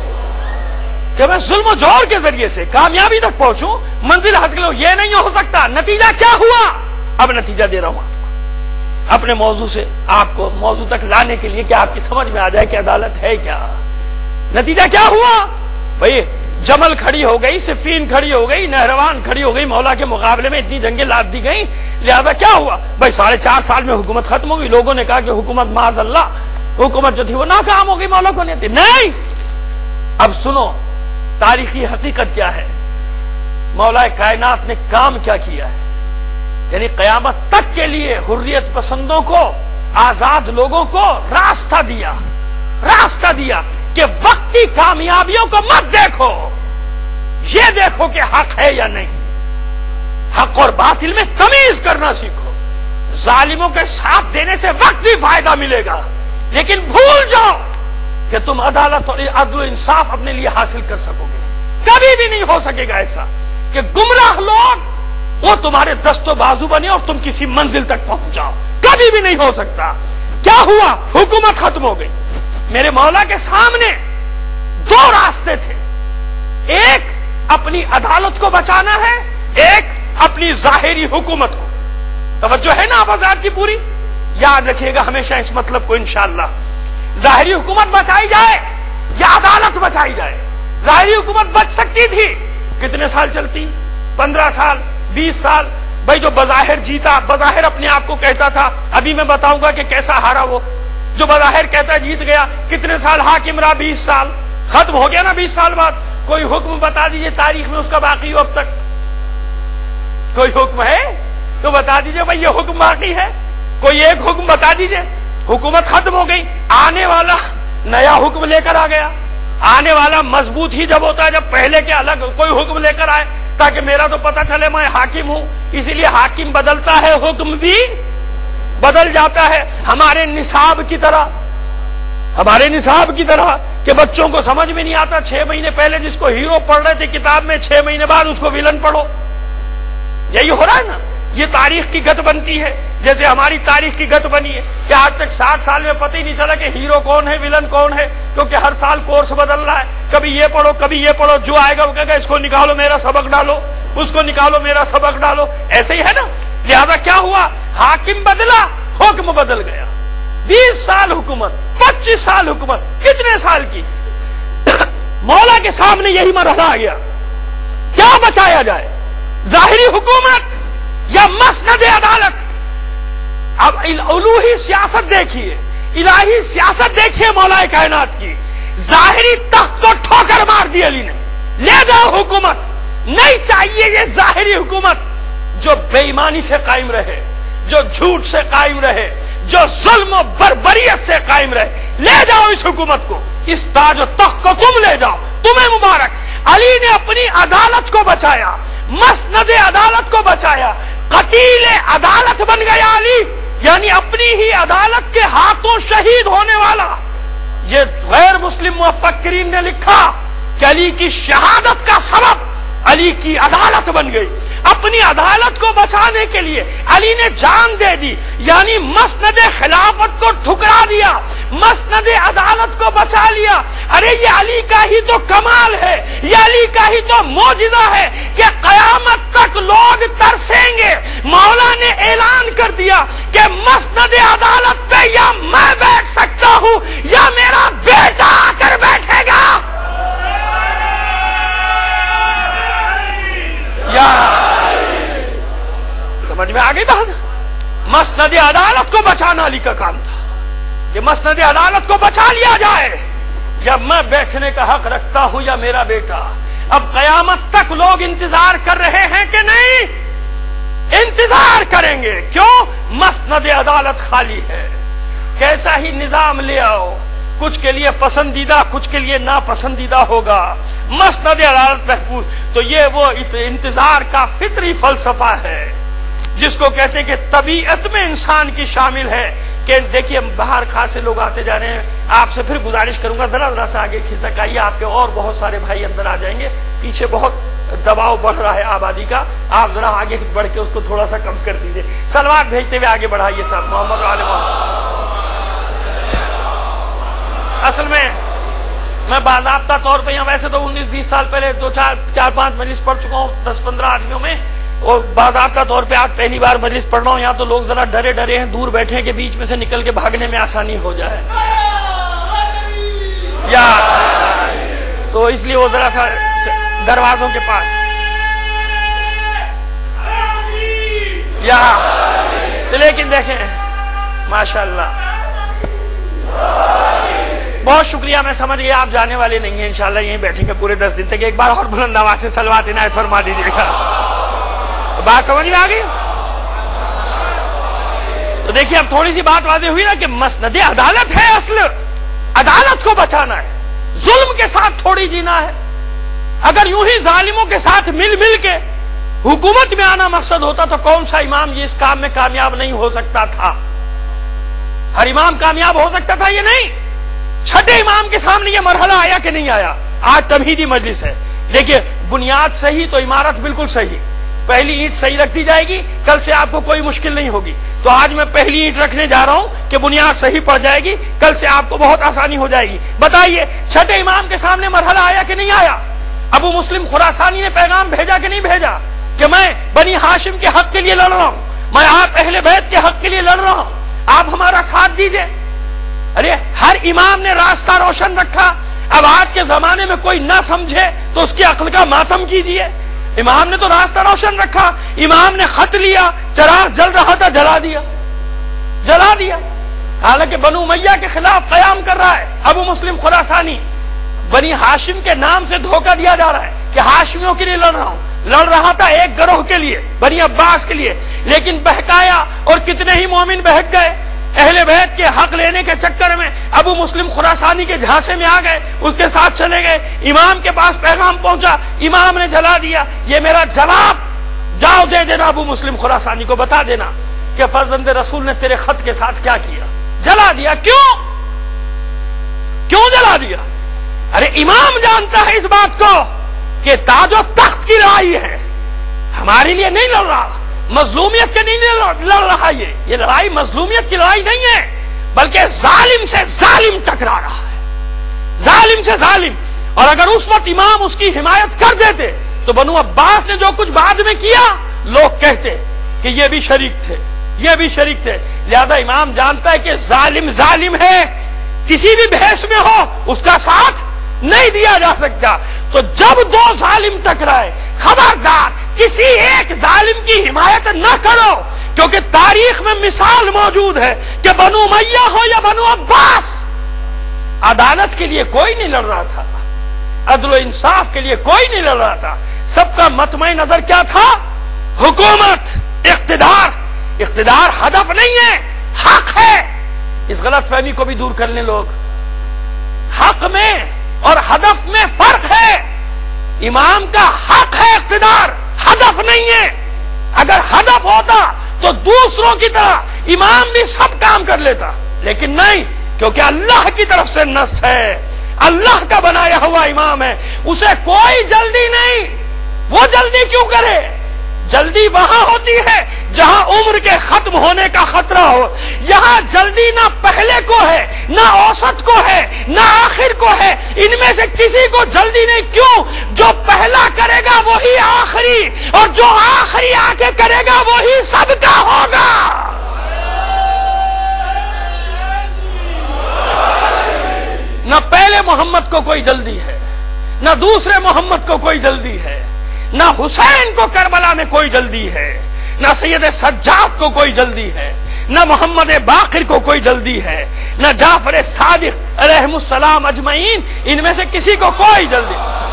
کہ میں ظلم و جور کے ذریعے سے کامیابی تک پہنچوں, منزل حاصل کروں؟ یہ نہیں ہو سکتا. نتیجہ کیا ہوا؟ اب نتیجہ دے رہا ہوں آپ کو اپنے موضوع سے, آپ کو موضوع تک لانے کے لیے کہ آپ کی سمجھ میں آ جائے کہ عدالت ہے کیا. نتیجہ کیا ہوا بھائی؟ جمل کھڑی ہو گئی, صفین کھڑی ہو گئی, نہروان کھڑی ہو گئی, مولا کے مقابلے میں اتنی جنگیں لاد دی گئیں. لہذا کیا ہوا بھائی؟ ساڑھے چار سال میں حکومت ختم ہو گئی. لوگوں نے کہا کہ حکومت معاذ اللہ, حکومت جو تھی وہ ناکام ہو گئی, مولا کو نہیں تھی. نہیں, اب سنو تاریخی حقیقت کیا ہے, مولا کائنات نے کام کیا کیا ہے. یعنی قیامت تک کے لیے حریت پسندوں کو, آزاد لوگوں کو راستہ دیا, راستہ دیا کہ وقتی کامیابیوں کو مت دیکھو, یہ دیکھو کہ حق ہے یا نہیں. حق اور باطل میں تمیز کرنا سیکھو. ظالموں کے ساتھ دینے سے وقتی فائدہ ملے گا, لیکن بھول جاؤ کہ تم عدالت اور عدل و انصاف اپنے لیے حاصل کر سکو گے. کبھی بھی نہیں ہو سکے گا ایسا کہ گمراہ لوگ وہ تمہارے دست و بازو بنے اور تم کسی منزل تک پہنچ جاؤ. کبھی بھی نہیں ہو سکتا. کیا ہوا؟ حکومت ختم ہو گئی. میرے مولا کے سامنے دو راستے تھے, ایک اپنی عدالت کو بچانا ہے, ایک اپنی ظاہری حکومت کو. توجہ ہے نا آبادات کی پوری؟ یاد رکھیے گا ہمیشہ اس مطلب کو انشاءاللہ. ظاہری حکومت بچائی جائے یا عدالت بچائی جائے. ظاہری حکومت بچ سکتی تھی, کتنے سال چلتی؟ پندرہ سال, بیس سال. بھائی جو بظاہر جیتا, بظاہر اپنے آپ کو کہتا تھا, ابھی میں بتاؤں گا کہ کیسا ہارا وہ. جو بظاہر کہتا جیت گیا, کتنے سال حاکم رہا؟ بیس سال. ختم ہو گیا نا بیس سال بعد. کوئی حکم بتا دیجئے تاریخ میں اس کا باقی ہو اب تک؟ کوئی حکم ہے تو بتا دیجئے بھائی یہ حکم باقی ہے. کوئی ایک حکم بتا دیجئے. حکومت ختم ہو گئی, آنے والا نیا حکم لے کر آ گیا. آنے والا مضبوط ہی جب ہوتا ہے جب پہلے کے الگ کوئی حکم لے کر آئے, تاکہ میرا تو پتہ چلے میں حاکم ہوں. اسی لیے حاکم بدلتا ہے, حکم بھی بدل جاتا ہے. ہمارے نصاب کی طرح, ہمارے نصاب کی طرح کہ بچوں کو سمجھ میں نہیں آتا, چھ مہینے پہلے جس کو ہیرو پڑھ رہے تھے کتاب میں, چھ مہینے بعد اس کو ویلن پڑھو. یہی ہو رہا ہے نا. یہ تاریخ کی گت بنتی ہے, جیسے ہماری تاریخ کی گت بنی ہے کہ آج تک ساٹھ سال میں پتہ ہی نہیں چلا کہ ہیرو کون ہے, ویلن کون ہے, کیونکہ ہر سال کورس بدل رہا ہے. کبھی یہ پڑھو, کبھی یہ پڑھو, جو آئے گا وہ کہے گا اس کو نکالو میرا سبق ڈالو, اس کو نکالو میرا سبق ڈالو. ایسے ہی ہے نا. لہذا کیا ہوا؟ حاکم بدلا, حکم بدل گیا. بیس سال حکومت, پچیس سال حکومت, کتنے سال کی. مولا کے سامنے یہی مرحلہ آ گیا. کیا بچایا جائے, ظاہری حکومت یا مسند عدالت؟ اب الوہی سیاست دیکھیے, الہی سیاست دیکھیے مولا کائنات کی. ظاہری تخت کو ٹھوکر مار دی علی نے, لے جاؤ حکومت. نہیں چاہیے یہ ظاہری حکومت جو بے ایمانی سے قائم رہے, جو جھوٹ سے قائم رہے, جو ظلم و بربریت سے قائم رہے. لے جاؤ اس حکومت کو, اس تاج و تخت کو تم لے جاؤ, تمہیں مبارک. علی نے اپنی عدالت کو بچایا, مسند عدالت کو بچایا, قتیل عدالت بن گیا علی, یعنی اپنی ہی عدالت کے ہاتھوں شہید ہونے والا. یہ غیر مسلم مفکرین نے لکھا کہ علی کی شہادت کا سبب علی کی عدالت بن گئی. اپنی عدالت کو بچانے کے لیے علی نے جان دے دی, یعنی مسند خلافت کو ٹھکرا دیا, مسند عدالت کو بچا لیا. ارے یہ علی کا ہی تو کمال ہے, یہ علی کا ہی تو معجزہ ہے کہ قیامت تک لوگ ترسیں گے. مولا نے اعلان کر دیا کہ مسند عدالت پہ یا میں بیٹھ سکتا ہوں یا میرا بیٹا آ کر بیٹھے گا. یا समझ में आ गई बात? मसनद अदालत को बचाना अली का काम था कि मसनद अदालत को बचा लिया जाए। जब मैं बैठने का हक रखता हूं या मेरा बेटा, अब कयामत तक लोग इंतजार कर रहे हैं कि नहीं? इंतजार करेंगे। क्यों? मसनद अदालत खाली है। कैसा ही निजाम ले आओ, कुछ के लिए पसंदीदा, कुछ के लिए नापसंदीदा होगा। मसनद अदालत महफूज, तो ये वो इंतजार का फितरी फलसफा है जिसको कहते हैं कि तबीयत में इंसान की शामिल है। कि देखिए बाहर खासे लोग आते जा रहे हैं, आपसे फिर गुजारिश करूंगा जरा जरा सा आगे खिसक आइए, आपके और बहुत सारे भाई अंदर आ जाएंगे। पीछे बहुत दबाव बढ़ रहा है आबादी का, आप जरा आगे बढ़ के उसको थोड़ा सा कम कर दीजिए। सलवात भेजते हुए आगे बढ़ाइए साहब। मोहम्मद वाले मोहम्मद। असल में मैं बाज़ाब्ता तौर पे यहाँ वैसे तो उन्नीस बीस साल पहले दो चार चार पांच मजलिस पढ़ चुका हूँ दस पंद्रह आदमियों में, और बाज़ाब्ता तौर पे आज पहली बार मजलिस पढ़ रहा हूँ। यहाँ तो लोग जरा डरे डरे हैं, दूर बैठे हैं कि बीच में से निकल के भागने में आसानी हो जाए, या तो इसलिए वो जरा सा दरवाजों के पास या तो। लेकिन देखें माशाल्लाह, बहुत शुक्रिया। मैं समझ गया आप जाने वाले नहीं हैं, इंशाल्लाह यहीं बैठेंगे पूरे दस दिन तक। एक बार और बुलंद आवाज से सलवात इनायत फरमा दीजिएगा। बात समझ में आ गई? तो देखिए अब थोड़ी सी बात वाज़ेह हुई ना कि मसनद अदालत है, असल अदालत को बचाना है, जुल्म के साथ थोड़ी जीना है। अगर यूं ही जालिमों के साथ मिल मिल के हुकूमत में आना मकसद होता तो कौन सा इमाम ये इस काम में कामयाब नहीं हो सकता था? हर इमाम कामयाब हो सकता था ये नहीं। छठे इमाम के सामने ये मरहला आया कि नहीं आया? आज तमहीदी मजलिस है। देखिए बुनियाद सही तो इमारत बिल्कुल सही। पहली ईंट सही रखती जाएगी, कल से आपको कोई मुश्किल नहीं होगी। तो आज मैं पहली ईंट रखने जा रहा हूं कि बुनियाद सही पड़ जाएगी, कल से आपको बहुत आसानी हो जाएगी। बताइए छठे इमाम के सामने मरहला आया कि नहीं आया? अबू मुस्लिम खुरासानी ने पैगाम भेजा कि नहीं भेजा कि मैं बनी हाशिम के हक के लिए लड़ रहा हूं, मैं आप अहले बैत के हक के लिए लड़ रहा हूं, आप हमारा साथ दीजिए। अरे हर इमाम ने रास्ता रोशन रखा। अब आज के जमाने में कोई ना समझे तो उसकी अक्ल का मातम कीजिए। इमाम ने तो रास्ता रोशन रखा। इमाम ने खत लिया, चराग जल रहा था, जला दिया जला दिया हालांकि बनु उमैया के खिलाफ कयाम कर रहा है अबू मुस्लिम खुरासानी। बनी हाशिम के नाम से धोखा दिया जा रहा है कि हाशिमियों के लिए लड़ रहा हूं। लड़ रहा था एक गिरोह के लिए, बनी अब्बास के लिए, लेकिन बहकाया और कितने ही मोमिन बहक गए। अहले बैत के हक लेने के चक्कर में अबू मुस्लिम खुरासानी के झांसे में आ गए, उसके साथ चले गए। इमाम के पास पैगाम पहुंचा, इमाम ने जला दिया। ये मेरा जवाब, जाओ दे देना अबू मुस्लिम खुरासानी को, बता देना कि फर्जंद रसूल ने तेरे खत के साथ क्या किया। जला दिया। क्यों क्यों जला दिया? अरे इमाम जानता है इस बात को कि ताजो तख्त की लड़ाई है, हमारे लिए नहीं लड़ रहा, मजलूमियत के नहीं लड़ रहा। ये ये लड़ाई मजलूमियत की लड़ाई नहीं है, बल्कि जालिम से जालिम टकरा रहा है, जालिम से जालिम। और अगर उस वक्त इमाम उसकी हिमायत कर देते तो बनु अब्बास ने जो कुछ बाद में किया, लोग कहते कि ये भी शरीक थे, ये भी शरीक थे। लिहाजा इमाम जानता है कि जालिम जालिम है, किसी भी भेष में हो उसका साथ नहीं दिया जा सकता। तो जब दो जालिम टकराए, खबरदार किसी एक जालिम की हिमायत न करो, क्योंकि तारीख में मिसाल मौजूद है कि बनु उमैया हो या बनु अब्बास, अदालत के लिए कोई नहीं लड़ रहा था, अदल इंसाफ के लिए कोई नहीं लड़ रहा था। सबका मतमय नजर क्या था? हुकूमत, इख्तिदार। इख्तिदार हदफ नहीं है, हक है। इस गलत फहमी को भी दूर कर लें लोग। हक में और हदफ में फर्क है। इमाम का हक है इख्तिदार, हदफ नहीं है। अगर हदफ होता तो दूसरों की तरह इमाम भी सब काम कर लेता, लेकिन नहीं, क्योंकि अल्लाह की तरफ से नस है, अल्लाह का बनाया हुआ इमाम है, उसे कोई जल्दी नहीं। वो जल्दी क्यों करे? जल्दी वहां होती है जहां उम्र के खत्म होने का खतरा हो। यहां जल्दी ना पहले को है, ना औसत को है, ना आखिर को है, इनमें से किसी को जल्दी नहीं। क्यों? जो पहला करेगा वही आखिरी, और जो आखिरी आके करेगा वही सबका होगा। न पहले मोहम्मद को कोई जल्दी है, न दूसरे मोहम्मद को कोई जल्दी है, न हुसैन को करबला में कोई जल्दी है, نہ سید سجاد کو کوئی جلدی ہے، نہ محمد باقر کو کوئی جلدی ہے، نہ جعفر صادق علیہ السلام اجمعین، ان میں سے کسی کو کوئی جلدی نہیں۔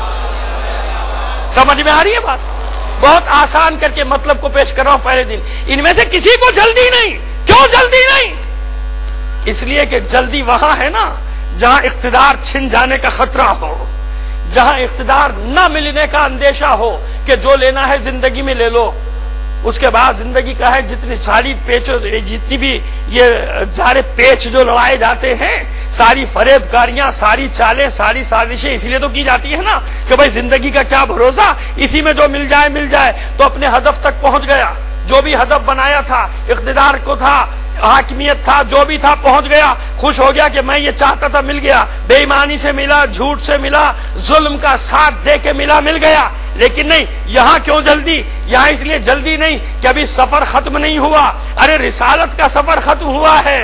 سمجھ میں آ رہی ہے بات؟ بہت آسان کر کے مطلب کو پیش کر رہا ہوں پہلے دن، ان میں سے کسی کو جلدی نہیں۔ کیوں جلدی نہیں؟ اس لیے کہ جلدی وہاں ہے نا جہاں اقتدار چھن جانے کا خطرہ ہو، جہاں اقتدار نہ ملنے کا اندیشہ ہو کہ جو لینا ہے زندگی میں لے لو، اس کے بعد زندگی کا ہے جتنی ساری پیچ جتنی بھی یہ سارے پیچ جو لڑائے جاتے ہیں، ساری فریب کاریاں، ساری چالیں، ساری سازشیں اس لیے تو کی جاتی ہے نا کہ بھائی زندگی کا کیا بھروسہ، اسی میں جو مل جائے مل جائے تو اپنے ہدف تک پہنچ گیا، جو بھی ہدف بنایا تھا، اقتدار کو تھا، حاکمیت تھا، جو بھی تھا پہنچ گیا، خوش ہو گیا کہ میں یہ چاہتا تھا مل گیا، بے ایمانی سے ملا، جھوٹ سے ملا، ظلم کا ساتھ دے کے ملا مل گیا۔ لیکن نہیں، یہاں کیوں جلدی؟ یہاں اس لیے جلدی نہیں کہ ابھی سفر ختم نہیں ہوا، ارے رسالت کا سفر ختم ہوا ہے،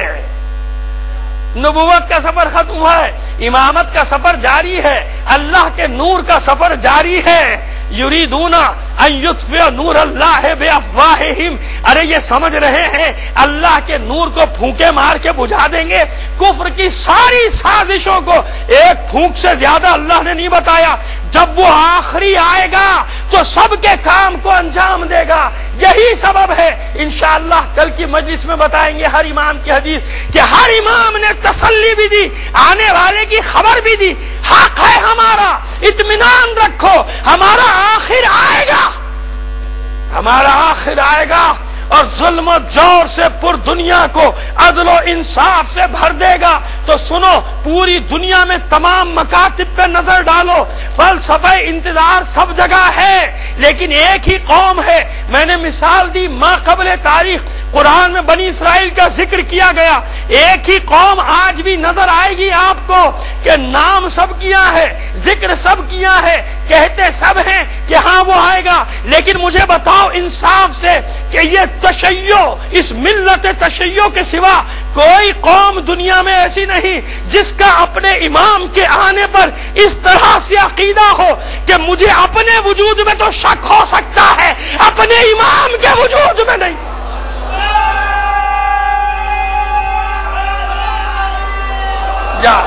نبوت کا سفر ختم ہوا ہے، امامت کا سفر جاری ہے، اللہ کے نور کا سفر جاری ہے۔ یریدون ان یطفئوا نور اللہ بافواہہم، ارے یہ سمجھ رہے ہیں اللہ کے نور کو پھونکے مار کے بجھا دیں گے۔ کفر کی ساری سازشوں کو ایک پھونک سے زیادہ اللہ نے نہیں بتایا، جب وہ آخری آئے گا تو سب کے کام کو انجام دے گا۔ یہی سبب ہے، انشاءاللہ کل کی مجلس میں بتائیں گے ہر امام کی حدیث کہ ہر امام نے تسلی بھی دی، آنے والے کی خبر بھی دی، حق ہے ہمارا، اطمینان رکھو، ہمارا آخر آئے گا، ہمارا آخر آئے گا اور ظلم و جور سے پر دنیا کو عدل و انصاف سے بھر دے گا۔ تو سنو، پوری دنیا میں تمام مکاتب پہ نظر ڈالو، فلسفہ انتظار سب جگہ ہے، لیکن ایک ہی قوم ہے۔ میں نے مثال دی، ما قبل تاریخ قرآن میں بنی اسرائیل کا ذکر کیا گیا، ایک ہی قوم آج بھی نظر آئے گی آپ کو کہ نام سب کیا ہے، ذکر سب کیا ہے، کہتے سب ہیں کہ ہاں وہ آئے گا، لیکن مجھے بتاؤ انصاف سے کہ یہ تشیع، اس ملت تشیع کے سوا کوئی قوم دنیا میں ایسی نہیں جس کا اپنے امام کے آنے پر اس طرح سے عقیدہ ہو کہ مجھے اپنے وجود میں تو شک ہو سکتا ہے، اپنے امام کے وجود میں نہیں۔ یا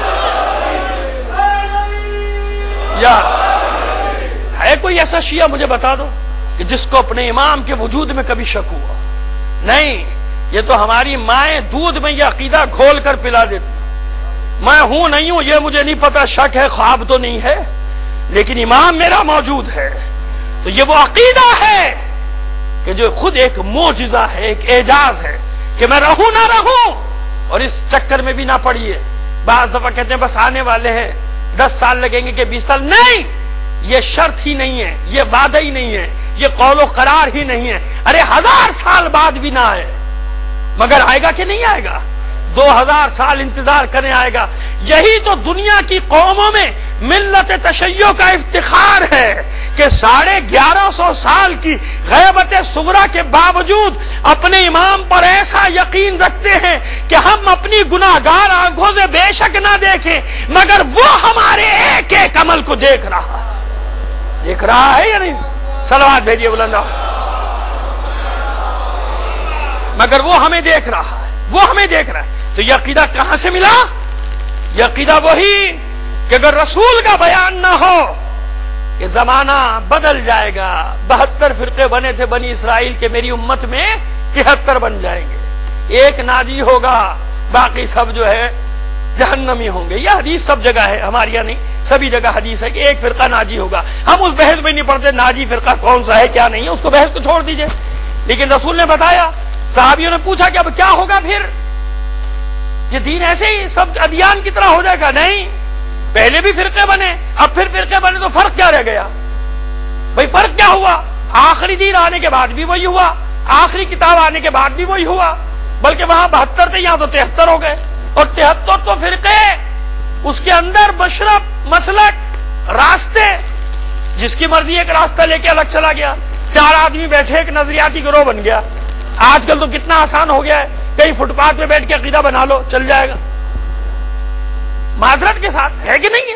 یا ہے کوئی ایسا شیعہ مجھے بتا دو کہ جس کو اپنے امام کے وجود میں کبھی شک ہوا؟ نہیں، یہ تو ہماری مائیں دودھ میں یہ عقیدہ گھول کر پلا دیتی، میں ہوں نہیں ہوں یہ مجھے نہیں پتا، شک ہے، خواب تو نہیں ہے، لیکن امام میرا موجود ہے۔ تو یہ وہ عقیدہ ہے کہ جو خود ایک معجزہ ہے، ایک اعجاز ہے کہ میں رہوں نہ رہوں، اور اس چکر میں بھی نہ پڑیے۔ بعض دفعہ کہتے ہیں بس آنے والے ہیں، دس سال لگیں گے کہ بیس سال، نہیں، یہ شرط ہی نہیں ہے، یہ وعدہ ہی نہیں ہے، یہ قول و قرار ہی نہیں ہے۔ ارے ہزار سال بعد بھی نہ آئے مگر آئے گا کہ نہیں آئے گا؟ دو ہزار سال انتظار کرنے آئے گا۔ یہی تو دنیا کی قوموں میں ملت تشیع کا افتخار ہے کہ ساڑھے گیارہ سو سال کی غیبت صغریٰ کے باوجود اپنے امام پر ایسا یقین رکھتے ہیں کہ ہم اپنی گناہگار آنکھوں سے بے شک نہ دیکھیں مگر وہ ہمارے ایک ایک عمل کو دیکھ رہا ہے۔ دیکھ رہا ہے یا نہیں؟ صلوات بھیجیے بلندہ۔ مگر وہ ہمیں دیکھ رہا ہے، وہ ہمیں دیکھ رہا ہے۔ تو یہ عقیدہ کہاں سے ملا؟ یہ عقیدہ وہی کہ اگر رسول کا بیان نہ ہو کہ زمانہ بدل جائے گا، بہتر فرقے بنے تھے بنی اسرائیل کے، میری امت میں تہتر بن جائیں گے، ایک ناجی ہوگا، باقی سب جو ہے جہنمی ہوں گے۔ یہ حدیث سب جگہ ہے، ہمارے یہاں نہیں، سبھی جگہ حدیث ہے کہ ایک فرقہ ناجی ہوگا۔ ہم اس بحث میں نہیں پڑھتے ناجی فرقہ کون سا ہے کیا نہیں ہے، اس کو بحث کو چھوڑ دیجئے، لیکن رسول نے بتایا۔ صحابیوں نے پوچھا کہ اب کیا ہوگا پھر؟ یہ دین ایسے ہی سب ادیان کی طرح ہو جائے گا؟ نہیں، پہلے بھی فرقے بنے، اب پھر فرقے بنے تو فرق کیا رہ گیا؟ بھئی فرق کیا ہوا؟ آخری دین آنے کے بعد بھی وہی ہوا، آخری کتاب آنے کے بعد بھی وہی ہوا، بلکہ وہاں بہتر تھے، یہاں تو تہتر ہو گئے، اور تہتر تو فرقے، اس کے اندر مشرب، مسلک، راستے، جس کی مرضی ایک راستہ لے کے الگ چلا گیا، چار آدمی بیٹھے ایک نظریاتی گروہ بن گیا۔ آج کل تو کتنا آسان ہو گیا ہے، کہیں فٹ پاتھ پہ بیٹھ کے عقیدہ بنا لو، چل جائے گا، معذرت کے ساتھ، ہے کہ نہیں ہے؟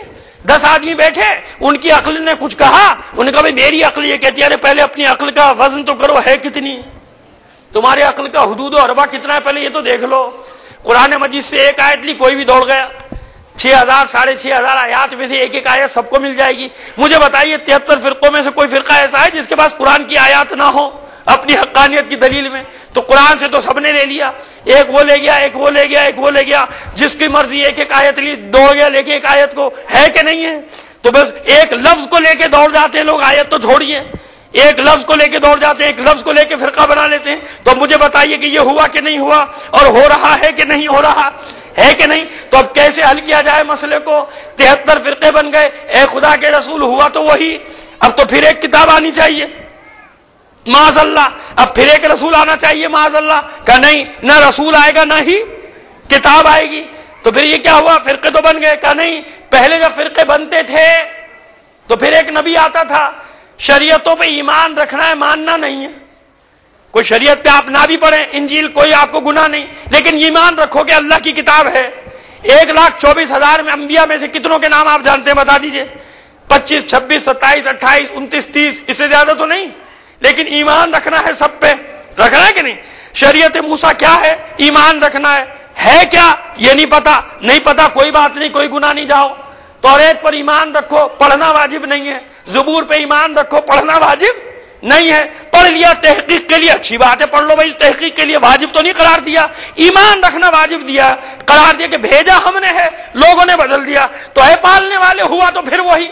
دس آدمی بیٹھے، ان کی عقل نے کچھ کہا، انہوں نے کہا بھائی میری عقل یہ کہتی ہے، ارے پہلے اپنی عقل کا وزن تو کرو، ہے کتنی؟ تمہاری عقل کا حدود و اربا کتنا ہے پہلے یہ تو دیکھ لو۔ قرآن مجید سے ایک آیت لی، کوئی بھی دوڑ گیا، چھ ہزار ساڑھے چھ ہزار آیات میں سے ایک ایک آیت سب کو مل جائے گی۔ مجھے بتائیے تہتر فرقوں میں سے کوئی فرقہ ایسا ہے جس کے پاس قرآن کی آیات نہ ہو اپنی حقانیت کی دلیل میں؟ تو قرآن سے تو سب نے لے لیا، ایک وہ لے گیا، ایک وہ لے گیا، ایک وہ لے گیا، جس کی مرضی ایک ایک آیت لی، دوڑ گیا لے کے ایک آیت کو، ہے کہ نہیں ہے؟ تو بس ایک لفظ کو لے کے دوڑ جاتے ہیں لوگ، آیت تو چھوڑیے، ایک لفظ کو لے کے دوڑ جاتے ہیں، ایک لفظ کو لے کے فرقہ بنا لیتے ہیں۔ تو مجھے بتائیے کہ یہ ہوا کہ نہیں ہوا، اور ہو رہا ہے کہ نہیں ہو رہا ہے کہ نہیں؟ تو اب کیسے حل کیا جائے مسئلے کو؟ تہتر فرقے بن گئے، اے خدا کے رسول ہوا تو وہی، اب تو پھر ایک کتاب آنی چاہیے معاذ اللہ، اب پھر ایک رسول آنا چاہیے معاذ اللہ، کہ نہیں نہ رسول آئے گا نہ ہی کتاب آئے گی۔ تو پھر یہ کیا ہوا؟ فرقے تو بن گئے، کہ نہیں پہلے جب فرقے بنتے تھے تو پھر ایک نبی آتا تھا، شریعتوں پہ ایمان رکھنا ہے، ماننا نہیں ہے، کوئی شریعت پہ آپ نہ بھی پڑھیں انجیل، کوئی آپ کو گناہ نہیں، لیکن ایمان رکھو کہ اللہ کی کتاب ہے۔ ایک لاکھ چوبیس ہزار میں انبیاء میں سے کتنوں کے نام آپ جانتے ہیں بتا دیجئے؟ پچیس، چھبیس، ستائیس، اٹھائیس، انتیس، تیس، اس سے زیادہ تو نہیں، لیکن ایمان رکھنا ہے، سب پہ رکھنا ہے کہ نہیں؟ شریعت موسیٰ کیا ہے؟ ایمان رکھنا ہے، ہے کیا یہ نہیں پتا، نہیں پتا کوئی بات نہیں، کوئی گناہ نہیں، جاؤ توریت پر ایمان رکھو، پڑھنا واجب نہیں ہے، زبور پہ ایمان رکھو، پڑھنا واجب نہیں ہے، پڑھ لیا تحقیق کے لیے اچھی بات ہے، پڑھ لو بھائی، تحقیق کے لیے واجب تو نہیں قرار دیا، ایمان رکھنا واجب دیا، قرار دیا کہ بھیجا ہم نے ہے، لوگوں نے بدل دیا، تو اے پالنے والے ہوا تو پھر وہی۔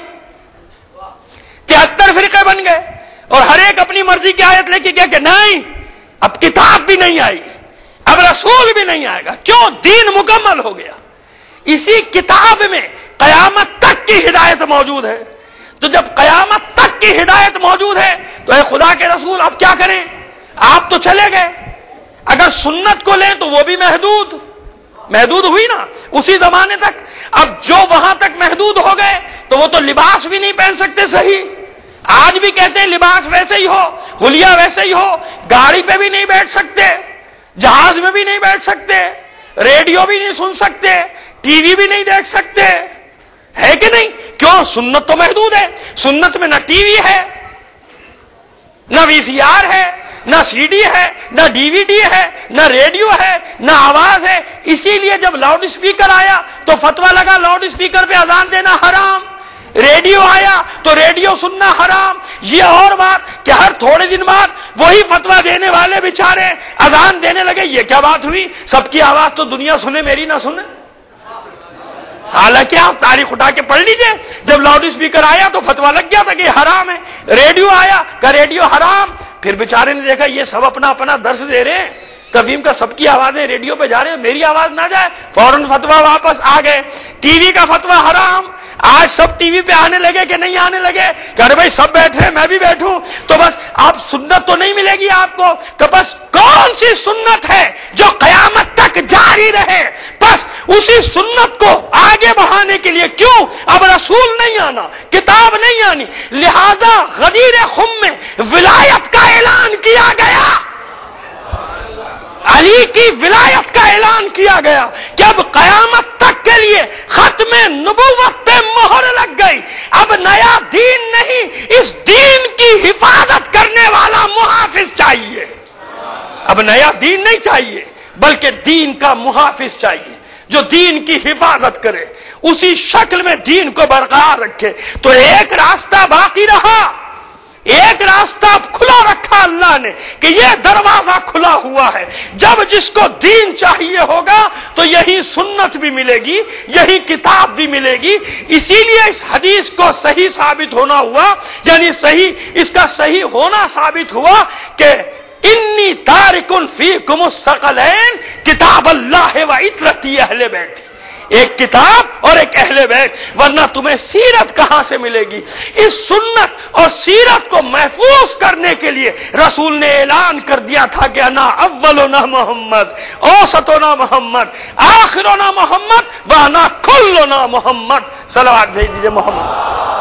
تہتر فرقے بن گئے اور ہر ایک اپنی مرضی کی آیت لے کے کیا کہ نہیں اب کتاب بھی نہیں آئے گی، اب رسول بھی نہیں آئے گا، کیوں؟ دین مکمل ہو گیا، اسی کتاب میں قیامت تک کی ہدایت موجود ہے۔ تو جب قیامت تک کی ہدایت موجود ہے تو اے خدا کے رسول اب کیا کریں؟ آپ تو چلے گئے، اگر سنت کو لیں تو وہ بھی محدود محدود ہوئی نا اسی زمانے تک۔ اب جو وہاں تک محدود ہو گئے تو وہ تو لباس بھی نہیں پہن سکتے، صحیح، آج بھی کہتے ہیں لباس ویسے ہی ہو، حلیہ ویسے ہی ہو، گاڑی پہ بھی نہیں بیٹھ سکتے، جہاز میں بھی نہیں بیٹھ سکتے، ریڈیو بھی نہیں سن سکتے، ٹی وی بھی نہیں دیکھ سکتے، ہے کہ نہیں؟ کیوں؟ سنت تو محدود ہے، سنت میں نہ ٹی وی ہے، نہ وی سی آر ہے، نہ سی ڈی ہے، نہ ڈی وی ڈی ہے، نہ ریڈیو ہے، نہ آواز ہے۔ اسی لیے جب لاؤڈ اسپیکر آیا تو فتویٰ لگا لاؤڈ اسپیکر پہ اذان دینا حرام، ریڈیو آیا تو ریڈیو سننا حرام۔ یہ اور بات کہ ہر تھوڑے دن بعد وہی فتویٰ دینے والے بیچارے اذان دینے لگے، یہ کیا بات ہوئی؟ سب کی آواز تو دنیا سنے، میری نہ سنے۔ حالانکہ آپ تاریخ اٹھا کے پڑھ لیجئے، جب لاؤڈ اسپیکر آیا تو فتویٰ لگ گیا تھا کہ حرام ہے، ریڈیو آیا کہ ریڈیو حرام، پھر بیچارے نے دیکھا یہ سب اپنا اپنا درس دے رہے ہیں، تفہیم کا سب کی آوازیں ریڈیو پہ جا رہے ہیں، میری آواز نہ جائے، فوراً فتویٰ واپس آ گئے۔ ٹی وی کا فتویٰ حرام، آج سب ٹی وی پہ آنے لگے کہ نہیں آنے لگے کہ ارے بھائی سب بیٹھے میں بھی بیٹھوں، تو بس آپ سنت تو نہیں ملے گی آپ کو، تو بس کون سی سنت ہے جو قیامت تک جاری رہے؟ بس اسی سنت کو آگے بڑھانے کے لیے کیوں اب رسول نہیں آنا، کتاب نہیں آنی، لہذا غدیر خم میں ولایت کا اعلان کیا گیا، علی کی ولایت کا اعلان کیا گیا کہ اب قیامت تک کے لیے ختم نبوت پہ مہر لگ گئی، اب نیا دین نہیں، اس دین کی حفاظت کرنے والا محافظ چاہیے، اب نیا دین نہیں چاہیے بلکہ دین کا محافظ چاہیے جو دین کی حفاظت کرے، اسی شکل میں دین کو برقرار رکھے۔ تو ایک راستہ باقی رہا، ایک راستہ کھلا رکھا اللہ نے کہ یہ دروازہ کھلا ہوا ہے، جب جس کو دین چاہیے ہوگا تو یہی سنت بھی ملے گی، یہی کتاب بھی ملے گی۔ اسی لیے اس حدیث کو صحیح ثابت ہونا ہوا، یعنی صحیح اس کا صحیح ہونا ثابت ہوا کہ انی تارکن فیکم الثقلین کتاب اللہ و اطرتی اہل بیت، ایک کتاب اور ایک اہل بیت، ورنہ تمہیں سیرت کہاں سے ملے گی؟ اس سنت اور سیرت کو محفوظ کرنے کے لیے رسول نے اعلان کر دیا تھا کہ انا اولنا محمد، اوسطنا محمد، آخرنا محمد، وانا کلنا محمد۔ صلوات بھیج دیجئے محمد۔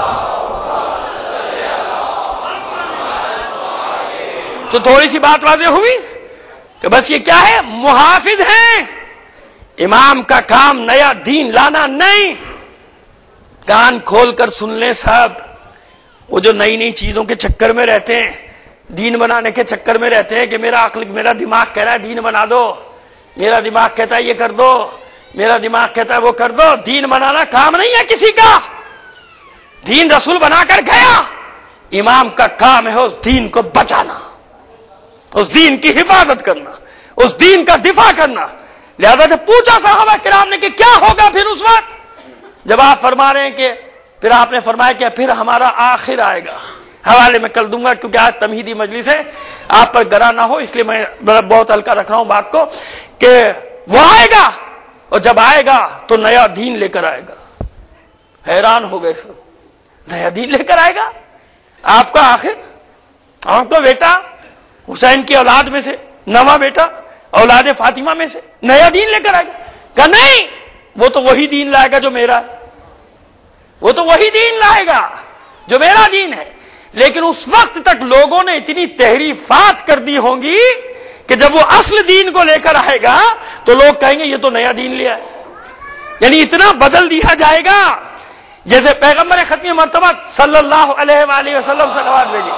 تو تھوڑی سی بات واضح ہوئی کہ بس یہ کیا ہے؟ محافظ ہیں، امام کا کام نیا دین لانا نہیں، کان کھول کر سن لیں سب، وہ جو نئی نئی چیزوں کے چکر میں رہتے ہیں، دین بنانے کے چکر میں رہتے ہیں کہ میرا عقل میرا دماغ کہہ رہا ہے دین بنا دو، میرا دماغ کہتا ہے یہ کر دو، میرا دماغ کہتا ہے وہ کر دو. دین بنانا کام نہیں ہے کسی کا. دین رسول بنا کر گیا، امام کا کام ہے اس دین کو بچانا، اس دین کی حفاظت کرنا، اس دین کا دفاع کرنا. لہذا جب پوچھا صحابہ کرام نے کہ کیا ہوگا پھر اس وقت، جب آپ فرما رہے ہیں کہ پھر آپ نے فرمایا کہ پھر ہمارا آخر آئے گا. حوالے میں کل دوں گا کیونکہ آج تمہیدی مجلس ہے، آپ پر گرا نہ ہو اس لیے میں بہت ہلکا رکھ رہا ہوں بات کو، کہ وہ آئے گا اور جب آئے گا تو نیا دین لے کر آئے گا. حیران ہو گئے سب، نیا دین لے کر آئے گا آپ کا آخر؟ آپ کا بیٹا حسین کی اولاد میں سے نواں بیٹا اولاد فاطمہ میں سے نیا دین لے کر آئے گا؟ کہ نہیں، وہ تو وہی دین لائے گا جو میرا ہے، وہ تو وہی دین لائے گا جو میرا دین ہے. لیکن اس وقت تک لوگوں نے اتنی تحریفات کر دی ہوں گی کہ جب وہ اصل دین کو لے کر آئے گا تو لوگ کہیں گے یہ تو نیا دین لیا ہے. یعنی اتنا بدل دیا جائے گا جیسے پیغمبر ختم مرتبہ صلی اللہ علیہ وآلہ وسلم صلوات بھیجی،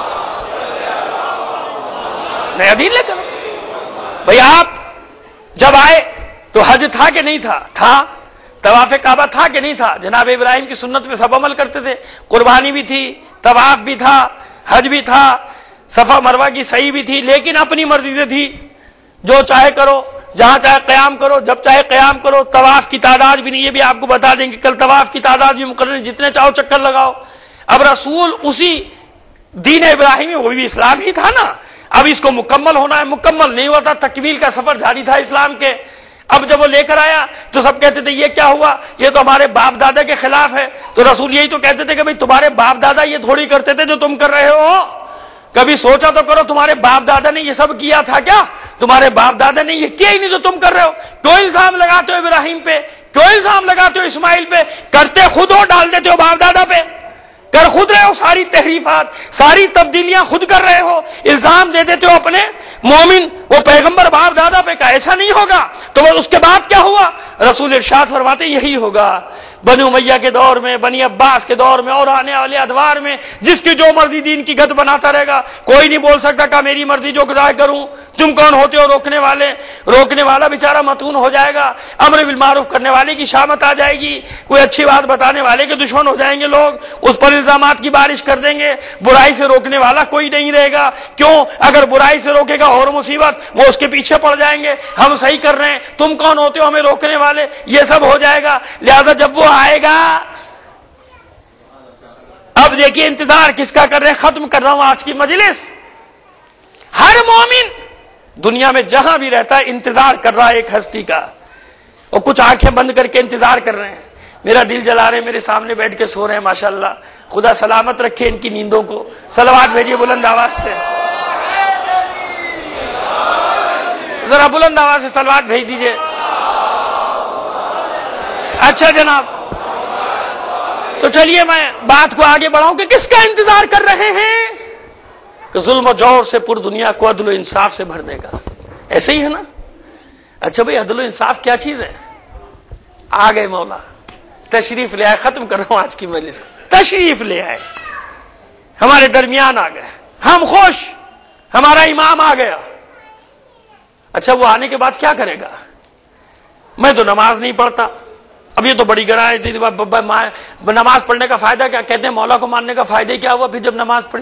نیا دین لے کر. بھئی آپ جب آئے تو حج تھا کہ نہیں تھا؟ تھا. طواف کعبہ تھا کہ نہیں تھا؟ جناب ابراہیم کی سنت پہ سب عمل کرتے تھے، قربانی بھی تھی، طواف بھی تھا، حج بھی تھا، صفا مروہ کی سعی بھی تھی، لیکن اپنی مرضی سے تھی. جو چاہے کرو، جہاں چاہے قیام کرو، جب چاہے قیام کرو. طواف کی تعداد بھی نہیں، یہ بھی آپ کو بتا دیں کہ کل طواف کی تعداد بھی مقرر، جتنے چاہو چکر لگاؤ. اب رسول اسی دین ابراہیمی، وہ بھی اسلام ہی تھا نا، اب اس کو مکمل ہونا ہے، مکمل نہیں ہوا تھا، تکمیل کا سفر جاری تھا اسلام کے. اب جب وہ لے کر آیا تو سب کہتے تھے یہ کیا ہوا، یہ تو ہمارے باپ دادا کے خلاف ہے. تو رسول یہی تو کہتے تھے کہ بھئی تمہارے باپ دادا یہ تھوڑی کرتے تھے جو تم کر رہے ہو. کبھی سوچا تو کرو تمہارے باپ دادا نے یہ سب کیا تھا کیا؟ تمہارے باپ دادا نے یہ کیا ہی نہیں جو تم کر رہے ہو. کیوں الزام لگاتے ہو ابراہیم پہ؟ کیوں الزام لگاتے ہو اسماعیل پہ؟ کرتے خود ہو، ڈال دیتے ہو باپ دادا پہ. کر خود رہے ہو، ساری تحریفات ساری تبدیلیاں خود کر رہے ہو، الزام دے دیتے ہو اپنے مومن وہ پیغمبر باپ دادا پہ. کا ایسا نہیں ہوگا. تو اس کے بعد کیا ہوا؟ رسول ارشاد فرماتے یہی ہوگا. بنی امیہ کے دور میں، بنی عباس کے دور میں اور آنے والے ادوار میں جس کی جو مرضی دین کی گد بناتا رہے گا، کوئی نہیں بول سکتا کہ میری مرضی جو خدا کروں. تم کون ہوتے ہو روکنے والے؟ روکنے والا بیچارہ متون ہو جائے گا، امر بالمعروف کرنے والے کی شامت آ جائے گی، کوئی اچھی بات بتانے والے کے دشمن ہو جائیں گے لوگ، اس پر الزامات کی بارش کر دیں گے. برائی سے روکنے والا کوئی نہیں رہے گا. کیوں؟ اگر برائی سے روکے گا اور مصیبت، وہ اس کے پیچھے پڑ جائیں گے. ہم صحیح کر رہے ہیں، تم کون ہوتے ہو ہمیں روکنے والے؟ یہ سب ہو جائے گا. لہذا جب وہ آئے گا، اب دیکھیے انتظار کس کا کر رہے ہیں. ختم کر رہا ہوں آج کی مجلس. ہر مومن دنیا میں جہاں بھی رہتا ہے انتظار کر رہا ہے ایک ہستی کا، اور کچھ آنکھیں بند کر کے انتظار کر رہے ہیں. میرا دل جلا رہے ہیں، میرے سامنے بیٹھ کے سو رہے ہیں ماشاءاللہ. خدا سلامت رکھے ان کی نیندوں کو. صلوات بھیجیے بلند آواز سے، ذرا بلند آواز سے صلوات بھیج دیجیے. اچھا جناب، تو چلیے میں بات کو آگے بڑھاؤں کہ کس کا انتظار کر رہے ہیں؟ کہ ظلم و جور سے پور دنیا کو عدل و انصاف سے بھر دے گا. ایسے ہی ہے نا؟ اچھا بھئی عدل و انصاف کیا چیز ہے؟ آ گئے مولا، تشریف لے آئے. ختم کر رہا ہوں آج کی مجلس. تشریف لے آئے، ہمارے درمیان آ گئے، ہم خوش، ہمارا امام آ گیا. اچھا وہ آنے کے بعد کیا کرے گا؟ میں تو نماز نہیں پڑھتا. اب یہ تو بڑی گرائے تھی، نماز پڑھنے کا فائدہ کیا؟ کہتے ہیں مولا کو ماننے کا فائدہ کیا ہوا پھر جب نماز پڑھی؟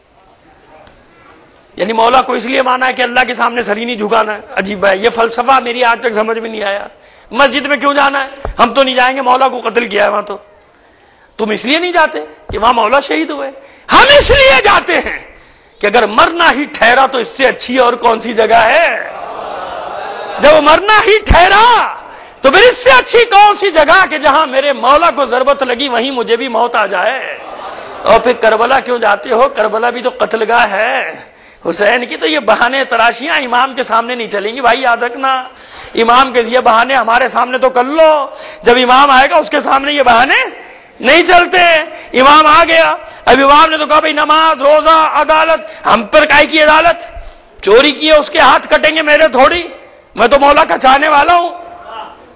یعنی مولا کو اس لیے مانا ہے کہ اللہ کے سامنے سر ہی نہیں جھکانا ہے. عجیب ہے، یہ فلسفہ میری آج تک سمجھ میں نہیں آیا. مسجد میں کیوں جانا ہے؟ ہم تو نہیں جائیں گے، مولا کو قتل کیا ہے وہاں. تو تم اس لیے نہیں جاتے کہ وہاں مولا شہید ہوئے. ہم اس لیے جاتے ہیں کہ اگر مرنا ہی ٹھہرا تو اس سے اچھی اور کون سی جگہ ہے؟ جب مرنا ہی ٹھہرا تو پھر اس سے اچھی کون سی جگہ کہ جہاں میرے مولا کو ضربت لگی وہیں مجھے بھی موت آ جائے. اور پھر کربلا کیوں جاتے ہو؟ کربلا بھی تو قتل گاہ ہے. حسین کی تو یہ بہانے تراشیاں امام کے سامنے نہیں چلیں گی بھائی، یاد رکھنا. امام کے یہ بہانے ہمارے سامنے تو کر لو، جب امام آئے گا اس کے سامنے یہ بہانے نہیں چلتے. امام آ گیا، اب امام نے تو کہا بھائی نماز، روزہ، عدالت. ہم پر کائی کی عدالت؟ چوری کی ہے اس کے ہاتھ کٹیں گے میرے تھوڑی؟ میں تو مولا کا چاہنے والا ہوں.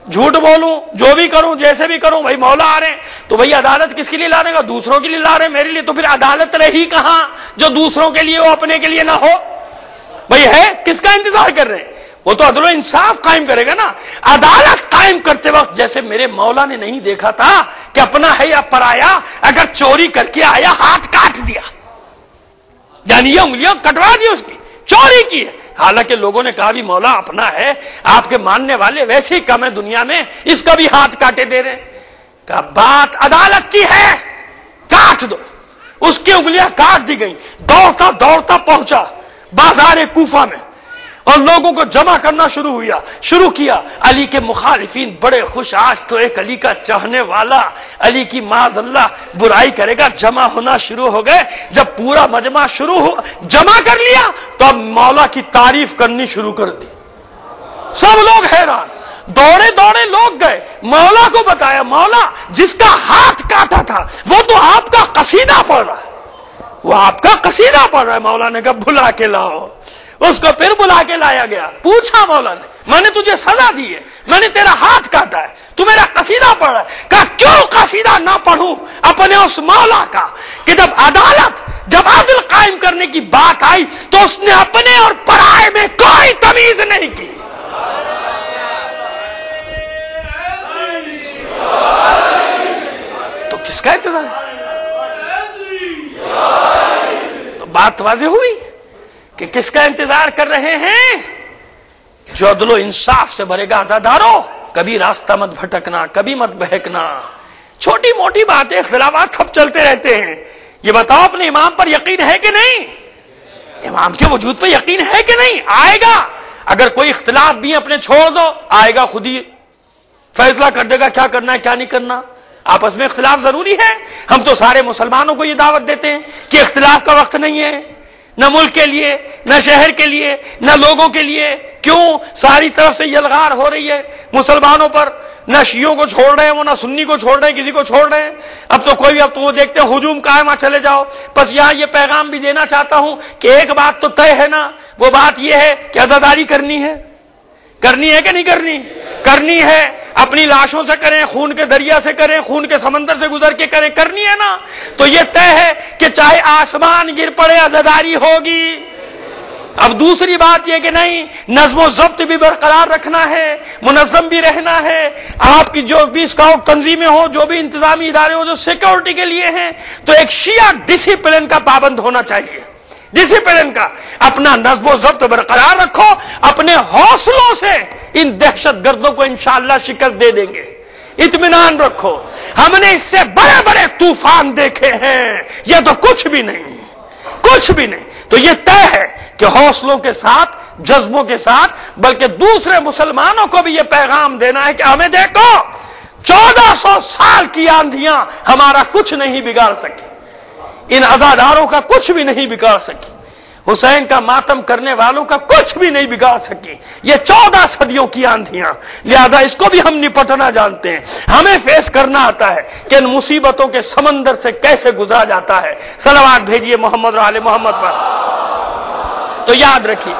جھوٹ بولوں, جو بھی کروں, جیسے بھی کروں, بھائی مولا آ رہے ہیں, تو بھائی عدالت کس کے لیے لا رہے گا؟ دوسروں کے لیے لا رہے ہیں, میرے لیے. تو پھر عدالت رہی کہاں جو دوسروں کے لیے ہو, اپنے کے لیے نہ ہو؟ بھائی ہے, کس کا انتظار کر رہے ہیں؟ وہ تو عدل و انصاف قائم کرے گا نا. عدالت قائم کرتے وقت جیسے میرے مولا نے نہیں دیکھا تھا کہ اپنا ہے یا پرایا, اگر چوری کر کے آیا ہاتھ کاٹ دیا, یعنی یہ انگلیاں کٹوا دی اس کی, چوری کی ہے. حالانکہ لوگوں نے کہا بھی مولا اپنا ہے, آپ کے ماننے والے ویسے ہی کم ہے دنیا میں, اس کا بھی ہاتھ کاٹے دے رہے ہیں. کہا بات عدالت کی ہے, کاٹ دو. اس کی انگلیاں کاٹ دی گئیں. دوڑتا دوڑتا پہنچا بازار کوفہ میں اور لوگوں کو جمع کرنا شروع ہوا شروع کیا. علی کے مخالفین بڑے خوش, آج تو ایک علی کا چاہنے والا علی کی معاذ اللہ برائی کرے گا. جمع ہونا شروع ہو گئے. جب پورا مجمع شروع ہو جمع کر لیا تو اب مولا کی تعریف کرنی شروع کر دی. سب لوگ حیران, دوڑے دوڑے لوگ گئے, مولا کو بتایا, مولا جس کا ہاتھ کاٹا تھا وہ تو آپ کا قصیدہ پڑھ رہا ہے, وہ آپ کا قصیدہ پڑھ رہا ہے. مولا نے کہا بلا کے لاؤ. اس کو پھر بلا کے لایا گیا. پوچھا مولا نے, میں نے تجھے سزا دی ہے, میں نے تیرا ہاتھ کاٹا ہے, تو میرا قصیدہ پڑھ رہا ہے. کہا کیوں قصیدہ نہ پڑھوں اپنے اس مولا کا کہ جب عدالت جب عدل قائم کرنے کی بات آئی تو اس نے اپنے اور پرائے میں کوئی تمیز نہیں کی. تو کس کا انتظار ہے؟ تو بات واضح ہوئی کہ کس کا انتظار کر رہے ہیں؟ جو عدل و انصاف سے بھرے گا. عزادارو, کبھی راستہ مت بھٹکنا, کبھی مت بہکنا. چھوٹی موٹی باتیں, اختلافات سب چلتے رہتے ہیں. یہ بتاؤ اپنے امام پر یقین ہے کہ نہیں؟ امام کے وجود پہ یقین ہے کہ نہیں؟ آئے گا. اگر کوئی اختلاف بھی اپنے چھوڑ دو, آئے گا خود ہی فیصلہ کر دے گا کیا کرنا ہے کیا نہیں کرنا. آپس میں اختلاف ضروری ہے. ہم تو سارے مسلمانوں کو یہ دعوت دیتے ہیں کہ اختلاف کا وقت نہیں ہے, نہ ملک کے لیے, نہ شہر کے لیے, نہ لوگوں کے لیے. کیوں ساری طرف سے یلغار ہو رہی ہے مسلمانوں پر؟ نہ شیعوں کو چھوڑ رہے ہیں وہ, نہ سنی کو چھوڑ رہے ہیں, کسی کو چھوڑ رہے ہیں. اب تو کوئی بھی, اب تو وہ دیکھتے ہیں ہجوم کا ہے وہاں چلے جاؤ. بس یہاں یہ پیغام بھی دینا چاہتا ہوں کہ ایک بات تو طے ہے نا, وہ بات یہ ہے کہ عزاداری کرنی ہے. کرنی ہے کہ نہیں کرنی؟ کرنی ہے. اپنی لاشوں سے کریں, خون کے دریا سے کریں, خون کے سمندر سے گزر کے کریں, کرنی ہے نا. تو یہ طے ہے کہ چاہے آسمان گر پڑے عزاداری ہوگی. اب دوسری بات یہ کہ نہیں, نظم و ضبط بھی برقرار رکھنا ہے, منظم بھی رہنا ہے. آپ کی جو بھی اسکاؤٹ تنظیمیں ہوں, جو بھی انتظامی ادارے ہوں جو سیکورٹی کے لیے ہیں, تو ایک شیعہ ڈسپلن کا پابند ہونا چاہیے. ڈسپلن کا اپنا نظم و ضبط برقرار رکھو. اپنے حوصلوں سے ان دہشت گردوں کو انشاءاللہ شکست دے دیں گے, اطمینان رکھو. ہم نے اس سے بڑے بڑے طوفان دیکھے ہیں, یہ تو کچھ بھی نہیں, کچھ بھی نہیں. تو یہ طے ہے کہ حوصلوں کے ساتھ, جذبوں کے ساتھ, بلکہ دوسرے مسلمانوں کو بھی یہ پیغام دینا ہے کہ ہمیں دیکھو, چودہ سو سال کی آندھیاں ہمارا کچھ نہیں بگاڑ سکی, ان عزاداروں کا کچھ بھی نہیں بگاڑ سکی, حسین کا ماتم کرنے والوں کا کچھ بھی نہیں بگاڑ سکی. یہ چودہ صدیوں کی آندھیاں, لہذا اس کو بھی ہم نپٹنا جانتے ہیں. ہمیں فیس کرنا آتا ہے کہ ان مصیبتوں کے سمندر سے کیسے گزرا جاتا ہے. صلوات بھیجیے محمد اور آل محمد پر. تو یاد رکھیے,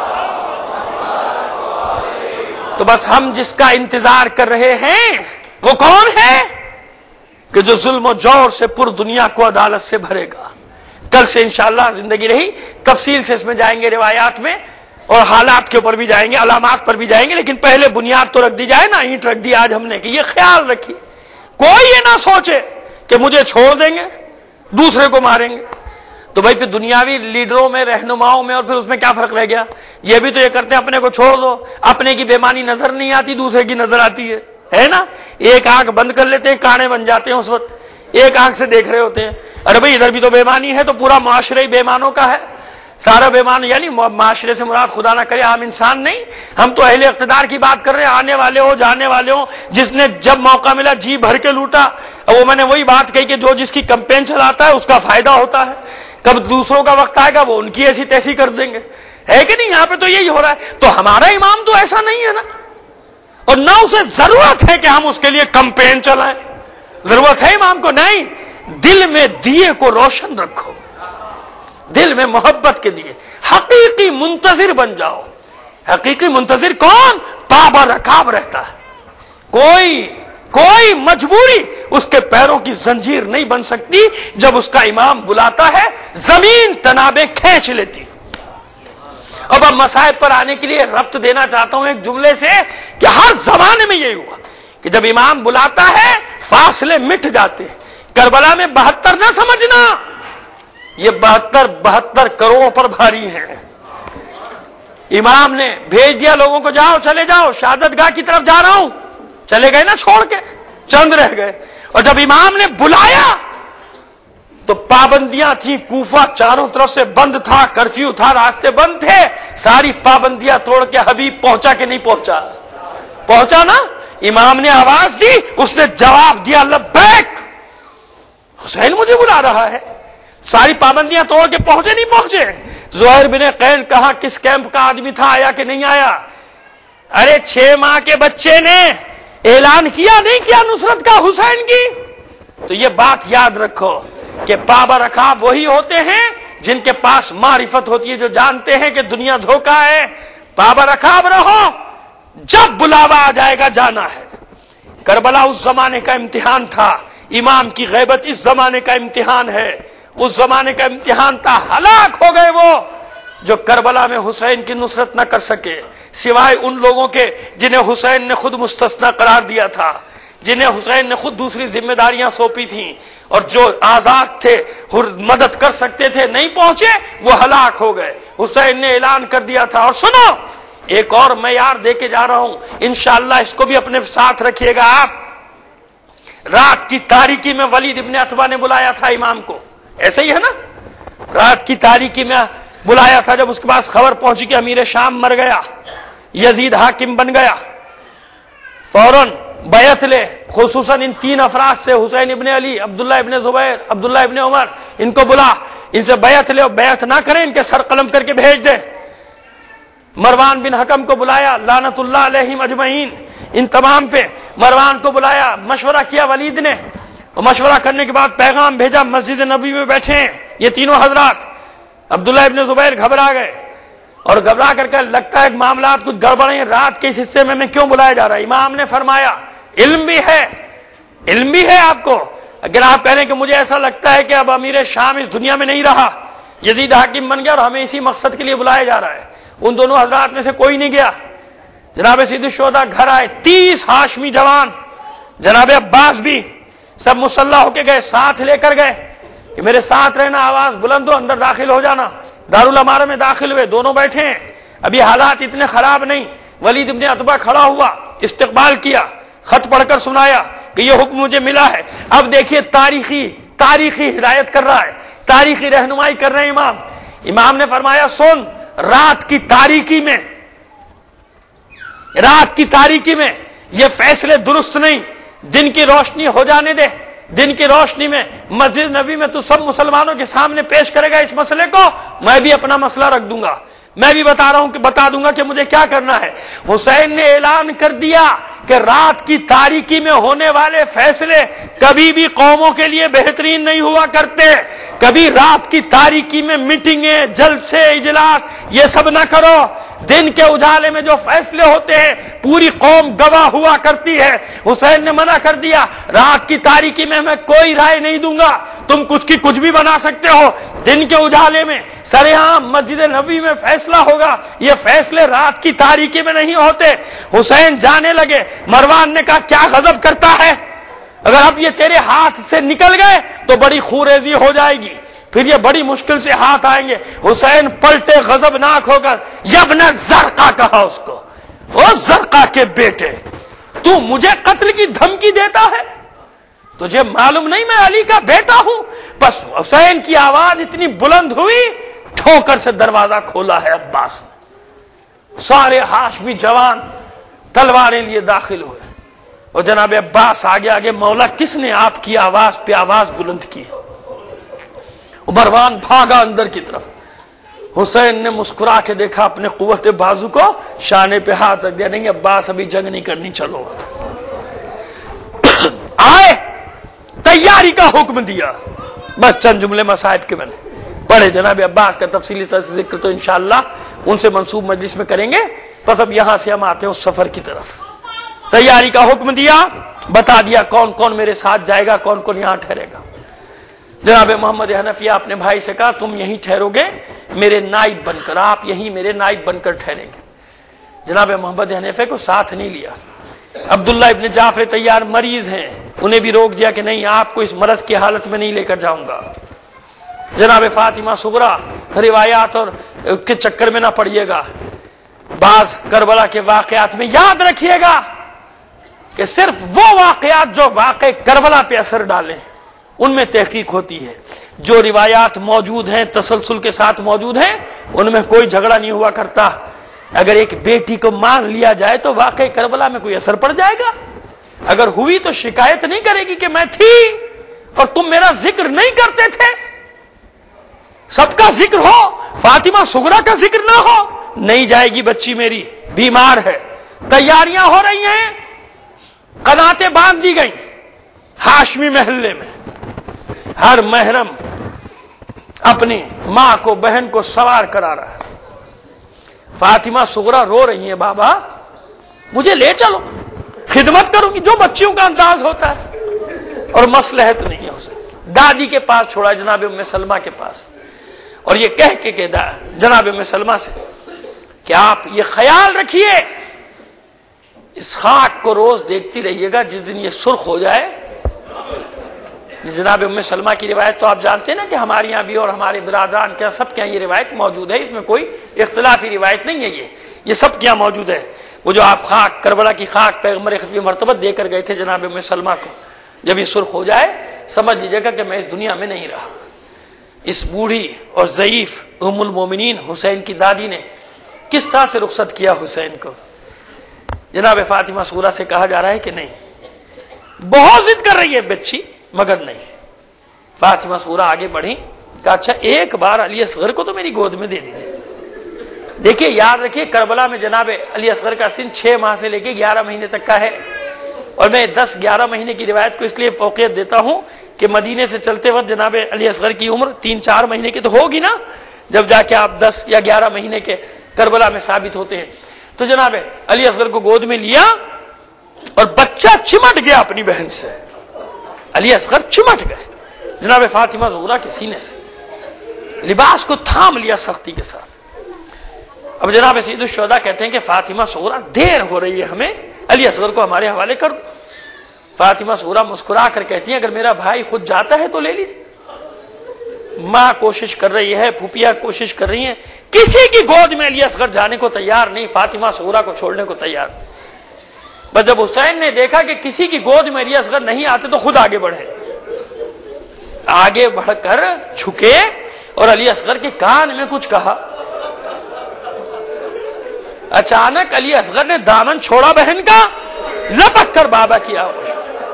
تو بس ہم جس کا انتظار کر رہے ہیں وہ کون ہے؟ کہ جو ظلم و جور سے پور دنیا کو عدالت سے بھرے گا. کل سے انشاءاللہ زندگی رہی تفصیل سے اس میں جائیں گے, روایات میں اور حالات کے اوپر بھی جائیں گے, علامات پر بھی جائیں گے. لیکن پہلے بنیاد تو رکھ دی جائے نا, اینٹ رکھ دی آج ہم نے کہ یہ خیال رکھیے کوئی یہ نہ سوچے کہ مجھے چھوڑ دیں گے دوسرے کو ماریں گے. تو بھائی پھر دنیاوی لیڈروں میں, رہنماؤں میں, اور پھر اس میں کیا فرق رہ گیا؟ یہ بھی تو یہ کرتے ہیں اپنے کو چھوڑ دو, اپنے کی بےمانی نظر نہیں آتی, دوسرے کی نظر آتی ہے, ہے نا. ایک آنکھ بند کر لیتے ہیں, کانے بن جاتے ہیں اس وقت, ایک آنکھ سے دیکھ رہے ہوتے ہیں. ارے بھائی ادھر بھی تو بےمانی ہے, تو پورا معاشرہ ہی بےمانوں کا ہے. سارا بےمان, یعنی معاشرے سے مراد خدا نہ کرے عام انسان نہیں, ہم تو اہل اقتدار کی بات کر رہے ہیں, آنے والے ہو جانے والے ہوں, جس نے جب موقع ملا جی بھر کے لوٹا. وہ میں نے وہی بات کہی کہ جو جس کی کمپین چلاتا ہے اس کا فائدہ ہوتا ہے, کب دوسروں کا وقت آئے گا وہ ان کی ایسی تیسی کر دیں گے, ہے کہ نہیں؟ یہاں پہ تو یہی ہو رہا ہے. تو ہمارا امام تو ایسا نہیں ہے نا, اور نہ اسے ضرورت ہے کہ ہم اس کے لیے کمپین چلائیں. ضرورت ہے امام کو نہیں, دل میں دیے کو روشن رکھو, دل میں محبت کے دیے, حقیقی منتظر بن جاؤ. حقیقی منتظر کون؟ پابا رکاب رہتا ہے, کوئی کوئی مجبوری اس کے پیروں کی زنجیر نہیں بن سکتی. جب اس کا امام بلاتا ہے زمین تنابیں کھینچ لیتی. اب اب مسائب پر آنے کے لیے ربط دینا چاہتا ہوں ایک جملے سے کہ ہر زمانے میں یہی ہوا کہ جب امام بلاتا ہے فاصلے مٹ جاتے ہیں. کربلا میں بہتر نہ سمجھنا، یہ بہتر بہتر کروڑوں پر بھاری ہیں. امام نے بھیج دیا لوگوں کو، جاؤ چلے جاؤ شہادت گاہ کی طرف جا رہا ہوں. چلے گئے نا چھوڑ کے، چند رہ گئے. اور جب امام نے بلایا تو پابندیاں تھیں، کوفہ چاروں طرف سے بند تھا، کرفیو تھا، راستے بند تھے. ساری پابندیاں توڑ کے حبیب پہنچا کہ نہیں پہنچا؟ پہنچا نا. امام نے آواز دی، اس نے جواب دیا لبیک، حسین مجھے بلا رہا ہے. ساری پابندیاں توڑ کے پہنچے نہیں پہنچے؟ زہیر بن قین کہا کس کیمپ کا آدمی تھا، آیا کہ نہیں آیا؟ ارے چھ ماہ کے بچے نے اعلان کیا نہیں کیا نصرت کا حسین کی؟ تو یہ بات یاد رکھو کہ بابا رکاب وہی ہوتے ہیں جن کے پاس معرفت ہوتی ہے، جو جانتے ہیں کہ دنیا دھوکہ ہے. بابا رکاب رہو، جب بلاوا آ جائے گا جانا ہے. کربلا اس زمانے کا امتحان تھا، امام کی غیبت اس زمانے کا امتحان ہے. اس زمانے کا امتحان تھا. ہلاک ہو گئے وہ جو کربلا میں حسین کی نصرت نہ کر سکے، سوائے ان لوگوں کے جنہیں حسین نے خود مستثنا قرار دیا تھا، جنہیں حسین نے خود دوسری ذمہ داریاں سونپی تھیں، اور جو آزاد تھے مدد کر سکتے تھے نہیں پہنچے، وہ ہلاک ہو گئے. حسین نے اعلان کر دیا تھا. اور سنو ایک اور معیار دے کے جا رہا ہوں، انشاءاللہ اس کو بھی اپنے ساتھ رکھیے گا آپ. رات کی تاریکی میں ولید ابن عتبہ نے بلایا تھا امام کو، ایسے ہی ہے نا؟ رات کی تاریکی میں بلایا تھا. جب اس کے پاس خبر پہنچی کہ امیر شام مر گیا، یزید حاکم بن گیا، فوراً بیعت لے. خصوصاً ان تین افراد سے، حسین ابن علی، عبداللہ ابن زبیر، عبداللہ ابن عمر، ان کو بلا، ان سے بیعت لے. اور بیعت نہ کریں ان کے سر قلم کر کے بھیج دے. مروان بن حکم کو بلایا، لعنت اللہ علیہم اجمعین، ان تمام پہ. مروان کو بلایا، مشورہ کیا ولید نے، اور مشورہ کرنے کے بعد پیغام بھیجا. مسجد نبی میں بیٹھے ہیں یہ تینوں حضرات. عبداللہ ابن زبیر گھبرا گئے، اور گھبرا کر کے لگتا ہے کہ معاملات کچھ گڑبڑ ہیں، رات کے اس حصے میں میں کیوں بلایا جا رہا ہے؟ امام نے فرمایا علم بھی ہے، علم بھی ہے آپ کو. اگر آپ کہہ رہے ہیں کہ مجھے ایسا لگتا ہے کہ اب امیر شام اس دنیا میں نہیں رہا، یزید حاکم بن گیا اور ہمیں اسی مقصد کے لیے بلایا جا رہا ہے. ان دونوں حضرات میں سے کوئی نہیں گیا. جناب سید الشہداء گھر آئے، تیس ہاشمی جوان، جناب عباس بھی، سب مسلح ہو کے گئے، ساتھ لے کر گئے کہ میرے ساتھ رہنا، آواز بلند ہو، اندر داخل ہو جانا. دارالامارہ میں داخل ہوئے، دونوں بیٹھے ہیں، ابھی حالات اتنے خراب نہیں. ولید ابن عتبہ کھڑا ہوا، استقبال کیا، خط پڑھ کر سنایا کہ یہ حکم مجھے ملا ہے. اب دیکھیے تاریخی تاریخی ہدایت کر رہا ہے، تاریخی رہنمائی کر رہے ہیں امام. امام نے فرمایا سن، رات کی تاریکی میں رات کی تاریکی میں یہ فیصلے درست نہیں، دن کی روشنی ہو جانے دے. دن کی روشنی میں مسجد نبی میں تو سب مسلمانوں کے سامنے پیش کرے گا اس مسئلے کو، میں بھی اپنا مسئلہ رکھ دوں گا، میں بھی بتا رہا ہوں کہ بتا دوں گا کہ مجھے کیا کرنا ہے. حسین نے اعلان کر دیا کہ رات کی تاریکی میں ہونے والے فیصلے کبھی بھی قوموں کے لیے بہترین نہیں ہوا کرتے. کبھی رات کی تاریکی میں میٹنگیں، جلسے، اجلاس یہ سب نہ کرو. دن کے اجالے میں جو فیصلے ہوتے ہیں پوری قوم گواہ ہوا کرتی ہے. حسین نے منع کر دیا، رات کی تاریکی میں میں کوئی رائے نہیں دوں گا، تم کچھ کی کچھ بھی بنا سکتے ہو. دن کے اجالے میں سرعام مسجد نبی میں فیصلہ ہوگا، یہ فیصلے رات کی تاریکی میں نہیں ہوتے. حسین جانے لگے. مروان نے کہا کیا غضب کرتا ہے، اگر اب یہ تیرے ہاتھ سے نکل گئے تو بڑی خوریزی ہو جائے گی، پھر یہ بڑی مشکل سے ہاتھ آئیں گے. حسین پلٹے غضبناک ہو کر، یبن زرقا کہا اس کو، او زرقا کے بیٹے، تو مجھے قتل کی دھمکی دیتا ہے؟ تجھے معلوم نہیں میں علی کا بیٹا ہوں؟ بس حسین کی آواز اتنی بلند ہوئی، ٹھوکر سے دروازہ کھولا ہے عباس نے. سارے ہاشمی جوان تلواریں لیے داخل ہوئے، اور جناب عباس آگے آگے. مولا کس نے آپ کی آواز پہ آواز بلند کی؟ مروان بھاگا اندر کی طرف. حسین نے مسکرا کے دیکھا اپنے قوت بازو کو، شانے پہ ہاتھ رکھ دیا. نہیں عباس ابھی جنگ نہیں کرنی، چلو. آئے، تیاری کا حکم دیا. بس چند جملے مصائب کے میں نے پڑھے. جناب عباس کا تفصیلی ذکر تو انشاءاللہ ان سے منسوب مجلس میں کریں گے. بس اب یہاں سے ہم آتے ہیں اس سفر کی طرف. تیاری کا حکم دیا، بتا دیا کون کون میرے ساتھ جائے گا، کون کون یہاں ٹھہرے گا۔ جناب محمد حنفیہ اپنے بھائی سے کہا تم یہیں ٹھہرو گے میرے نائب بن کر، آپ یہیں میرے نائب بن کر ٹھہریں گے۔ جناب محمد حنفیہ کو ساتھ نہیں لیا۔ عبداللہ ابن جعفر طیار مریض ہیں، انہیں بھی روک دیا کہ نہیں، آپ کو اس مرض کی حالت میں نہیں لے کر جاؤں گا۔ جناب فاطمہ صغریٰ روایات اور کے چکر میں نہ پڑیے گا، بعض کربلا کے واقعات میں یاد رکھیے گا کہ صرف وہ واقعات جو واقع کربلا پہ اثر ڈالیں ان میں تحقیق ہوتی ہے۔ جو روایات موجود ہیں تسلسل کے ساتھ موجود ہیں ان میں کوئی جھگڑا نہیں ہوا کرتا۔ اگر ایک بیٹی کو مان لیا جائے تو واقع کربلا میں کوئی اثر پڑ جائے گا؟ اگر ہوئی تو شکایت نہیں کرے گی کہ میں تھی اور تم میرا ذکر نہیں کرتے تھے؟ سب کا ذکر ہو، فاطمہ صغریٰ کا ذکر نہ ہو؟ نہیں جائے گی بچی میری، بیمار ہے۔ تیاریاں ہو رہی ہیں، قناتیں باندھ دی گئیں ہاشمی محلے میں، ہر محرم اپنی ماں کو بہن کو سوار کرا رہا ہے۔ فاطمہ صغریٰ رو رہی ہیں بابا مجھے لے چلو، خدمت کروں گی، جو بچیوں کا انداز ہوتا ہے، اور مصلحت نہیں ہے اسے۔ دادی کے پاس چھوڑا، جناب ام سلمہ کے پاس، اور یہ کہہ کے کہ جناب ام سلمہ سے کہ آپ یہ خیال رکھیے اس خاک کو روز دیکھتی رہیے گا، جس دن یہ سرخ ہو جائے۔ جناب ام سلمہ کی روایت تو آپ جانتے ہیں نا کہ ہمارے یہاں بھی اور ہمارے برادران کے سب کے یہاں یہ روایت موجود ہے، اس میں کوئی اختلافی روایت نہیں ہے، یہ یہ سب کے یہاں موجود ہے۔ وہ جو آپ خاک کربلا کی خاک پیغمبر ختم مرتبت دے کر گئے تھے جناب ام سلمہ کو، جب یہ سرخ ہو جائے سمجھ لیجیے گا کہ میں اس دنیا میں نہیں رہا۔ اس بوڑھی اور ضعیف ام المومنین حسین کی دادی نے کس طرح سے رخصت کیا حسین کو؟ جناب فاطمہ صغریٰ سے کہا جا رہا ہے کہ نہیں، بہت ضد کر رہی ہے بچی مگر نہیں۔ فاطمہ صغریٰ آگے بڑھی، کہا اچھا ایک بار علی اصغر کو تو میری گود میں دے دیجیے۔ دیکھیے یاد رکھیے کربلا میں جناب علی اصغر کا سن چھ ماہ سے لے کے گیارہ مہینے تک کا ہے، اور میں دس گیارہ مہینے کی روایت کو اس لیے فوقیت دیتا ہوں کہ مدینے سے چلتے وقت جناب علی اصغر کی عمر تین چار مہینے کی تو ہوگی نا، جب جا کے آپ دس یا گیارہ مہینے کے کربلا میں ثابت ہوتے ہیں۔ تو جناب علی اصغر کو گود میں لیا اور بچہ چمٹ گیا اپنی بہن سے، علی اصغر چمٹ گئے جناب فاطمہ زہرا کے سینے سے، لباس کو تھام لیا سختی کے ساتھ۔ اب جناب سید الشہداء کہتے ہیں کہ فاطمہ زہرا دیر ہو رہی ہے، ہمیں علی اصغر کو ہمارے حوالے کر دو۔ فاطمہ زہرا مسکرا کر کہتی ہیں اگر میرا بھائی خود جاتا ہے تو لے لیجیے۔ ماں کوشش کر رہی ہے، پھوپھیاں کوشش کر رہی ہیں، کسی کی گود میں علی اصغر جانے کو تیار نہیں، فاطمہ زہرا کو چھوڑنے کو تیار نہیں۔ بس جب حسین نے دیکھا کہ کسی کی گود میں علی اصغر نہیں آتے تو خود آگے بڑھے، آگے بڑھ کر جھکے اور علی اصغر کے کان میں کچھ کہا۔ اچانک علی اصغر نے دامن چھوڑا بہن کا، لپک کر بابا کی آواز،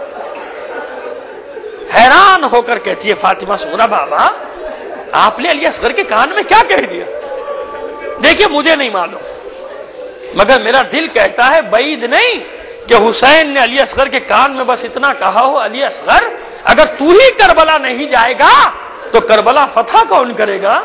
حیران ہو کر کہتی ہے فاطمہ زہرا بابا آپ نے علی اصغر کے کان میں کیا کہہ دیا؟ دیکھیے مجھے نہیں معلوم، مگر میرا دل کہتا ہے بعید نہیں کہ حسین نے علی اصغر کے کان میں بس اتنا کہا ہو، علی اصغر اگر تو ہی کربلا نہیں جائے گا تو کربلا فتح کون کرے گا؟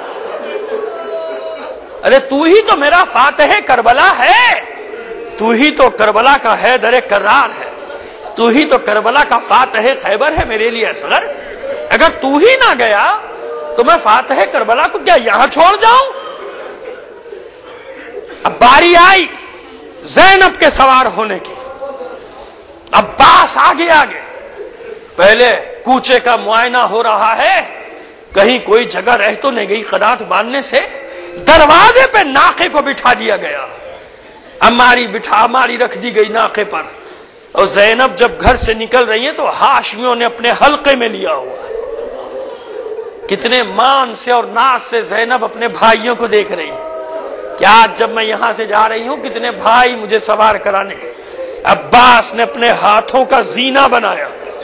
ارے تو ہی تو میرا فاتح کربلا ہے، تو ہی تو کربلا کا حیدر کرار ہے، تو ہی تو کربلا کا فاتح خیبر ہے میرے لیے اصغر، اگر تو ہی نہ گیا تو میں فاتح کربلا کو کیا یہاں چھوڑ جاؤں؟ اب باری آئی زینب کے سوار ہونے کی، عباس آگے آگے، پہلے کوچے کا معائنہ ہو رہا ہے، کہیں کوئی جگہ رہ تو نہیں گئی قنات باندھنے سے، دروازے پہ ناقے کو بٹھا دیا گیا، اماری بٹھا اماری رکھ دی گئی ناقے پر، اور زینب جب گھر سے نکل رہی ہیں تو ہاشمیوں نے اپنے حلقے میں لیا ہوا، کتنے مان سے اور ناز سے زینب اپنے بھائیوں کو دیکھ رہی ہے کہ آج جب میں یہاں سے جا رہی ہوں کتنے بھائی مجھے سوار کرانے کے۔ عباس نے اپنے ہاتھوں کا زینہ بنایا،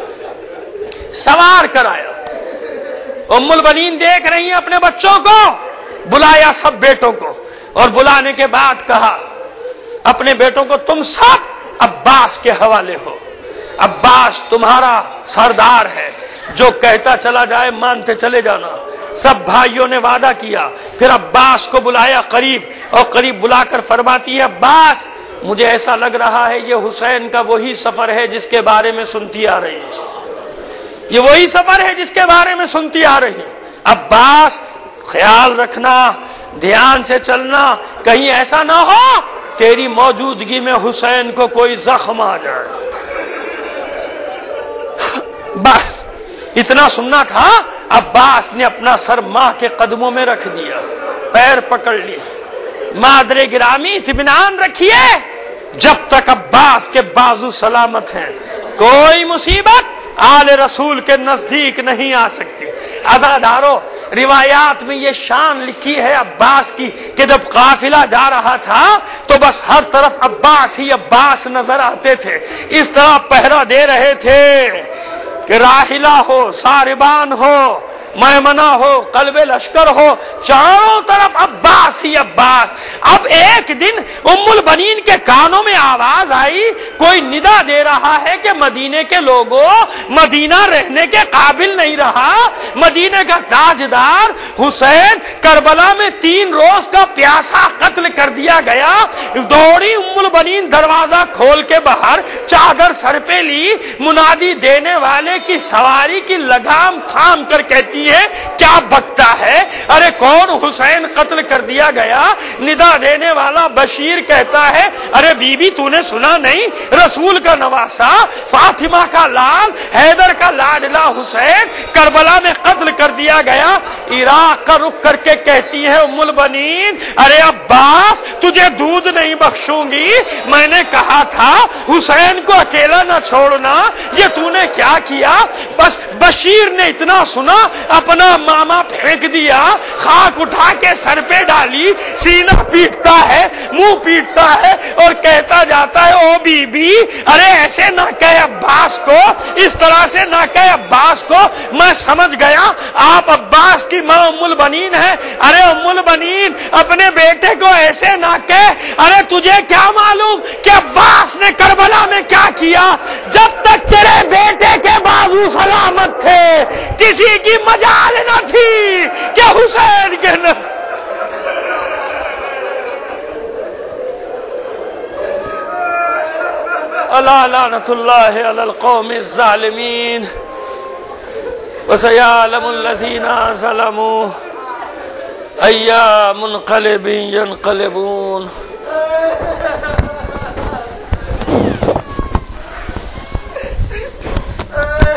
سوار کرایا، ام البنین دیکھ رہی ہیں اپنے بچوں کو، بلایا سب بیٹوں کو، اور بلانے کے بعد کہا اپنے بیٹوں کو تم سب عباس کے حوالے ہو، عباس تمہارا سردار ہے، جو کہتا چلا جائے مانتے چلے جانا۔ سب بھائیوں نے وعدہ کیا، پھر عباس کو بلایا قریب، اور قریب بلا کر فرماتی ہے عباس مجھے ایسا لگ رہا ہے یہ حسین کا وہی سفر ہے جس کے بارے میں سنتی آ رہی ہے، یہ وہی سفر ہے جس کے بارے میں سنتی آ رہی ہے۔ عباس خیال رکھنا، دھیان سے چلنا، کہیں ایسا نہ ہو تیری موجودگی میں حسین کو کوئی زخم آ جائے۔ بس اتنا سننا تھا۔ عباس نے اپنا سر ماں کے قدموں میں رکھ دیا، پیر پکڑ لیے۔ مادر گرامی اطمینان رکھیے، جب تک عباس کے بازو سلامت ہیں کوئی مصیبت آل رسول کے نزدیک نہیں آ سکتی۔ عزادارو، روایات میں یہ شان لکھی ہے عباس کی کہ جب قافلہ جا رہا تھا تو بس ہر طرف عباس ہی عباس نظر آتے تھے، اس طرح پہرا دے رہے تھے کہ راحلہ ہو، ساربان ہو، میمنہ ہو، قلب لشکر ہو، چاروں طرف عباس ہی عباس۔ اب ایک دن ام البنین کے کانوں میں آواز آئی، کوئی ندا دے رہا ہے کہ مدینے کے لوگوں، مدینہ رہنے کے قابل نہیں رہا، مدینے کا تاجدار حسین کربلا میں تین روز کا پیاسا قتل کر دیا گیا۔ دوڑی ام البنین دروازہ کھول کے باہر، چادر سر پہ لی، منادی دینے والے کی سواری کی لگام تھام کر کہتی ہے کیا بکتا ہے، ارے کون حسین قتل کر دیا گیا؟ ندا دینے والا بشیر کہتا ہے ارے بی بی تو نے سنا نہیں، رسول کا نواسا، فاطمہ کا لال، حیدر کا لاڈلا حسین کربلا میں قتل کر دیا گیا۔ عراق کا رخ کر کے کہتی ہے ام البنین ارے عباس تجھے دودھ نہیں بخشوں گی، میں نے کہا تھا حسین کو اکیلا نہ چھوڑنا، یہ تو نے کیا کیا؟ بس بشیر نے اتنا سنا اپنا ماما پھینک دیا، خاک اٹھا کے سر پہ ڈالی، سینہ پیٹتا ہے، منہ پیٹتا ہے اور کہتا جاتا ہے او بی بی ارے ایسے نہ کہے عباس کو، اس طرح سے نہ کہے عباس کو، میں سمجھ گیا آپ عباس کی ماں ام البنین ہے۔ ارے ام البنین اپنے بیٹے کو ایسے نہ کہے، ارے تجھے کیا معلوم کہ عباس نے کربلا میں کیا کیا؟ جب تک تیرے بیٹے کے بازو سلامت تھے کسی کی مجال نہ تھی کہ حسین کے نزد الا لعنت اللہ علی القوم الظالمین وسيعلم الذين ظلموا أي منقلب ينقلبون۔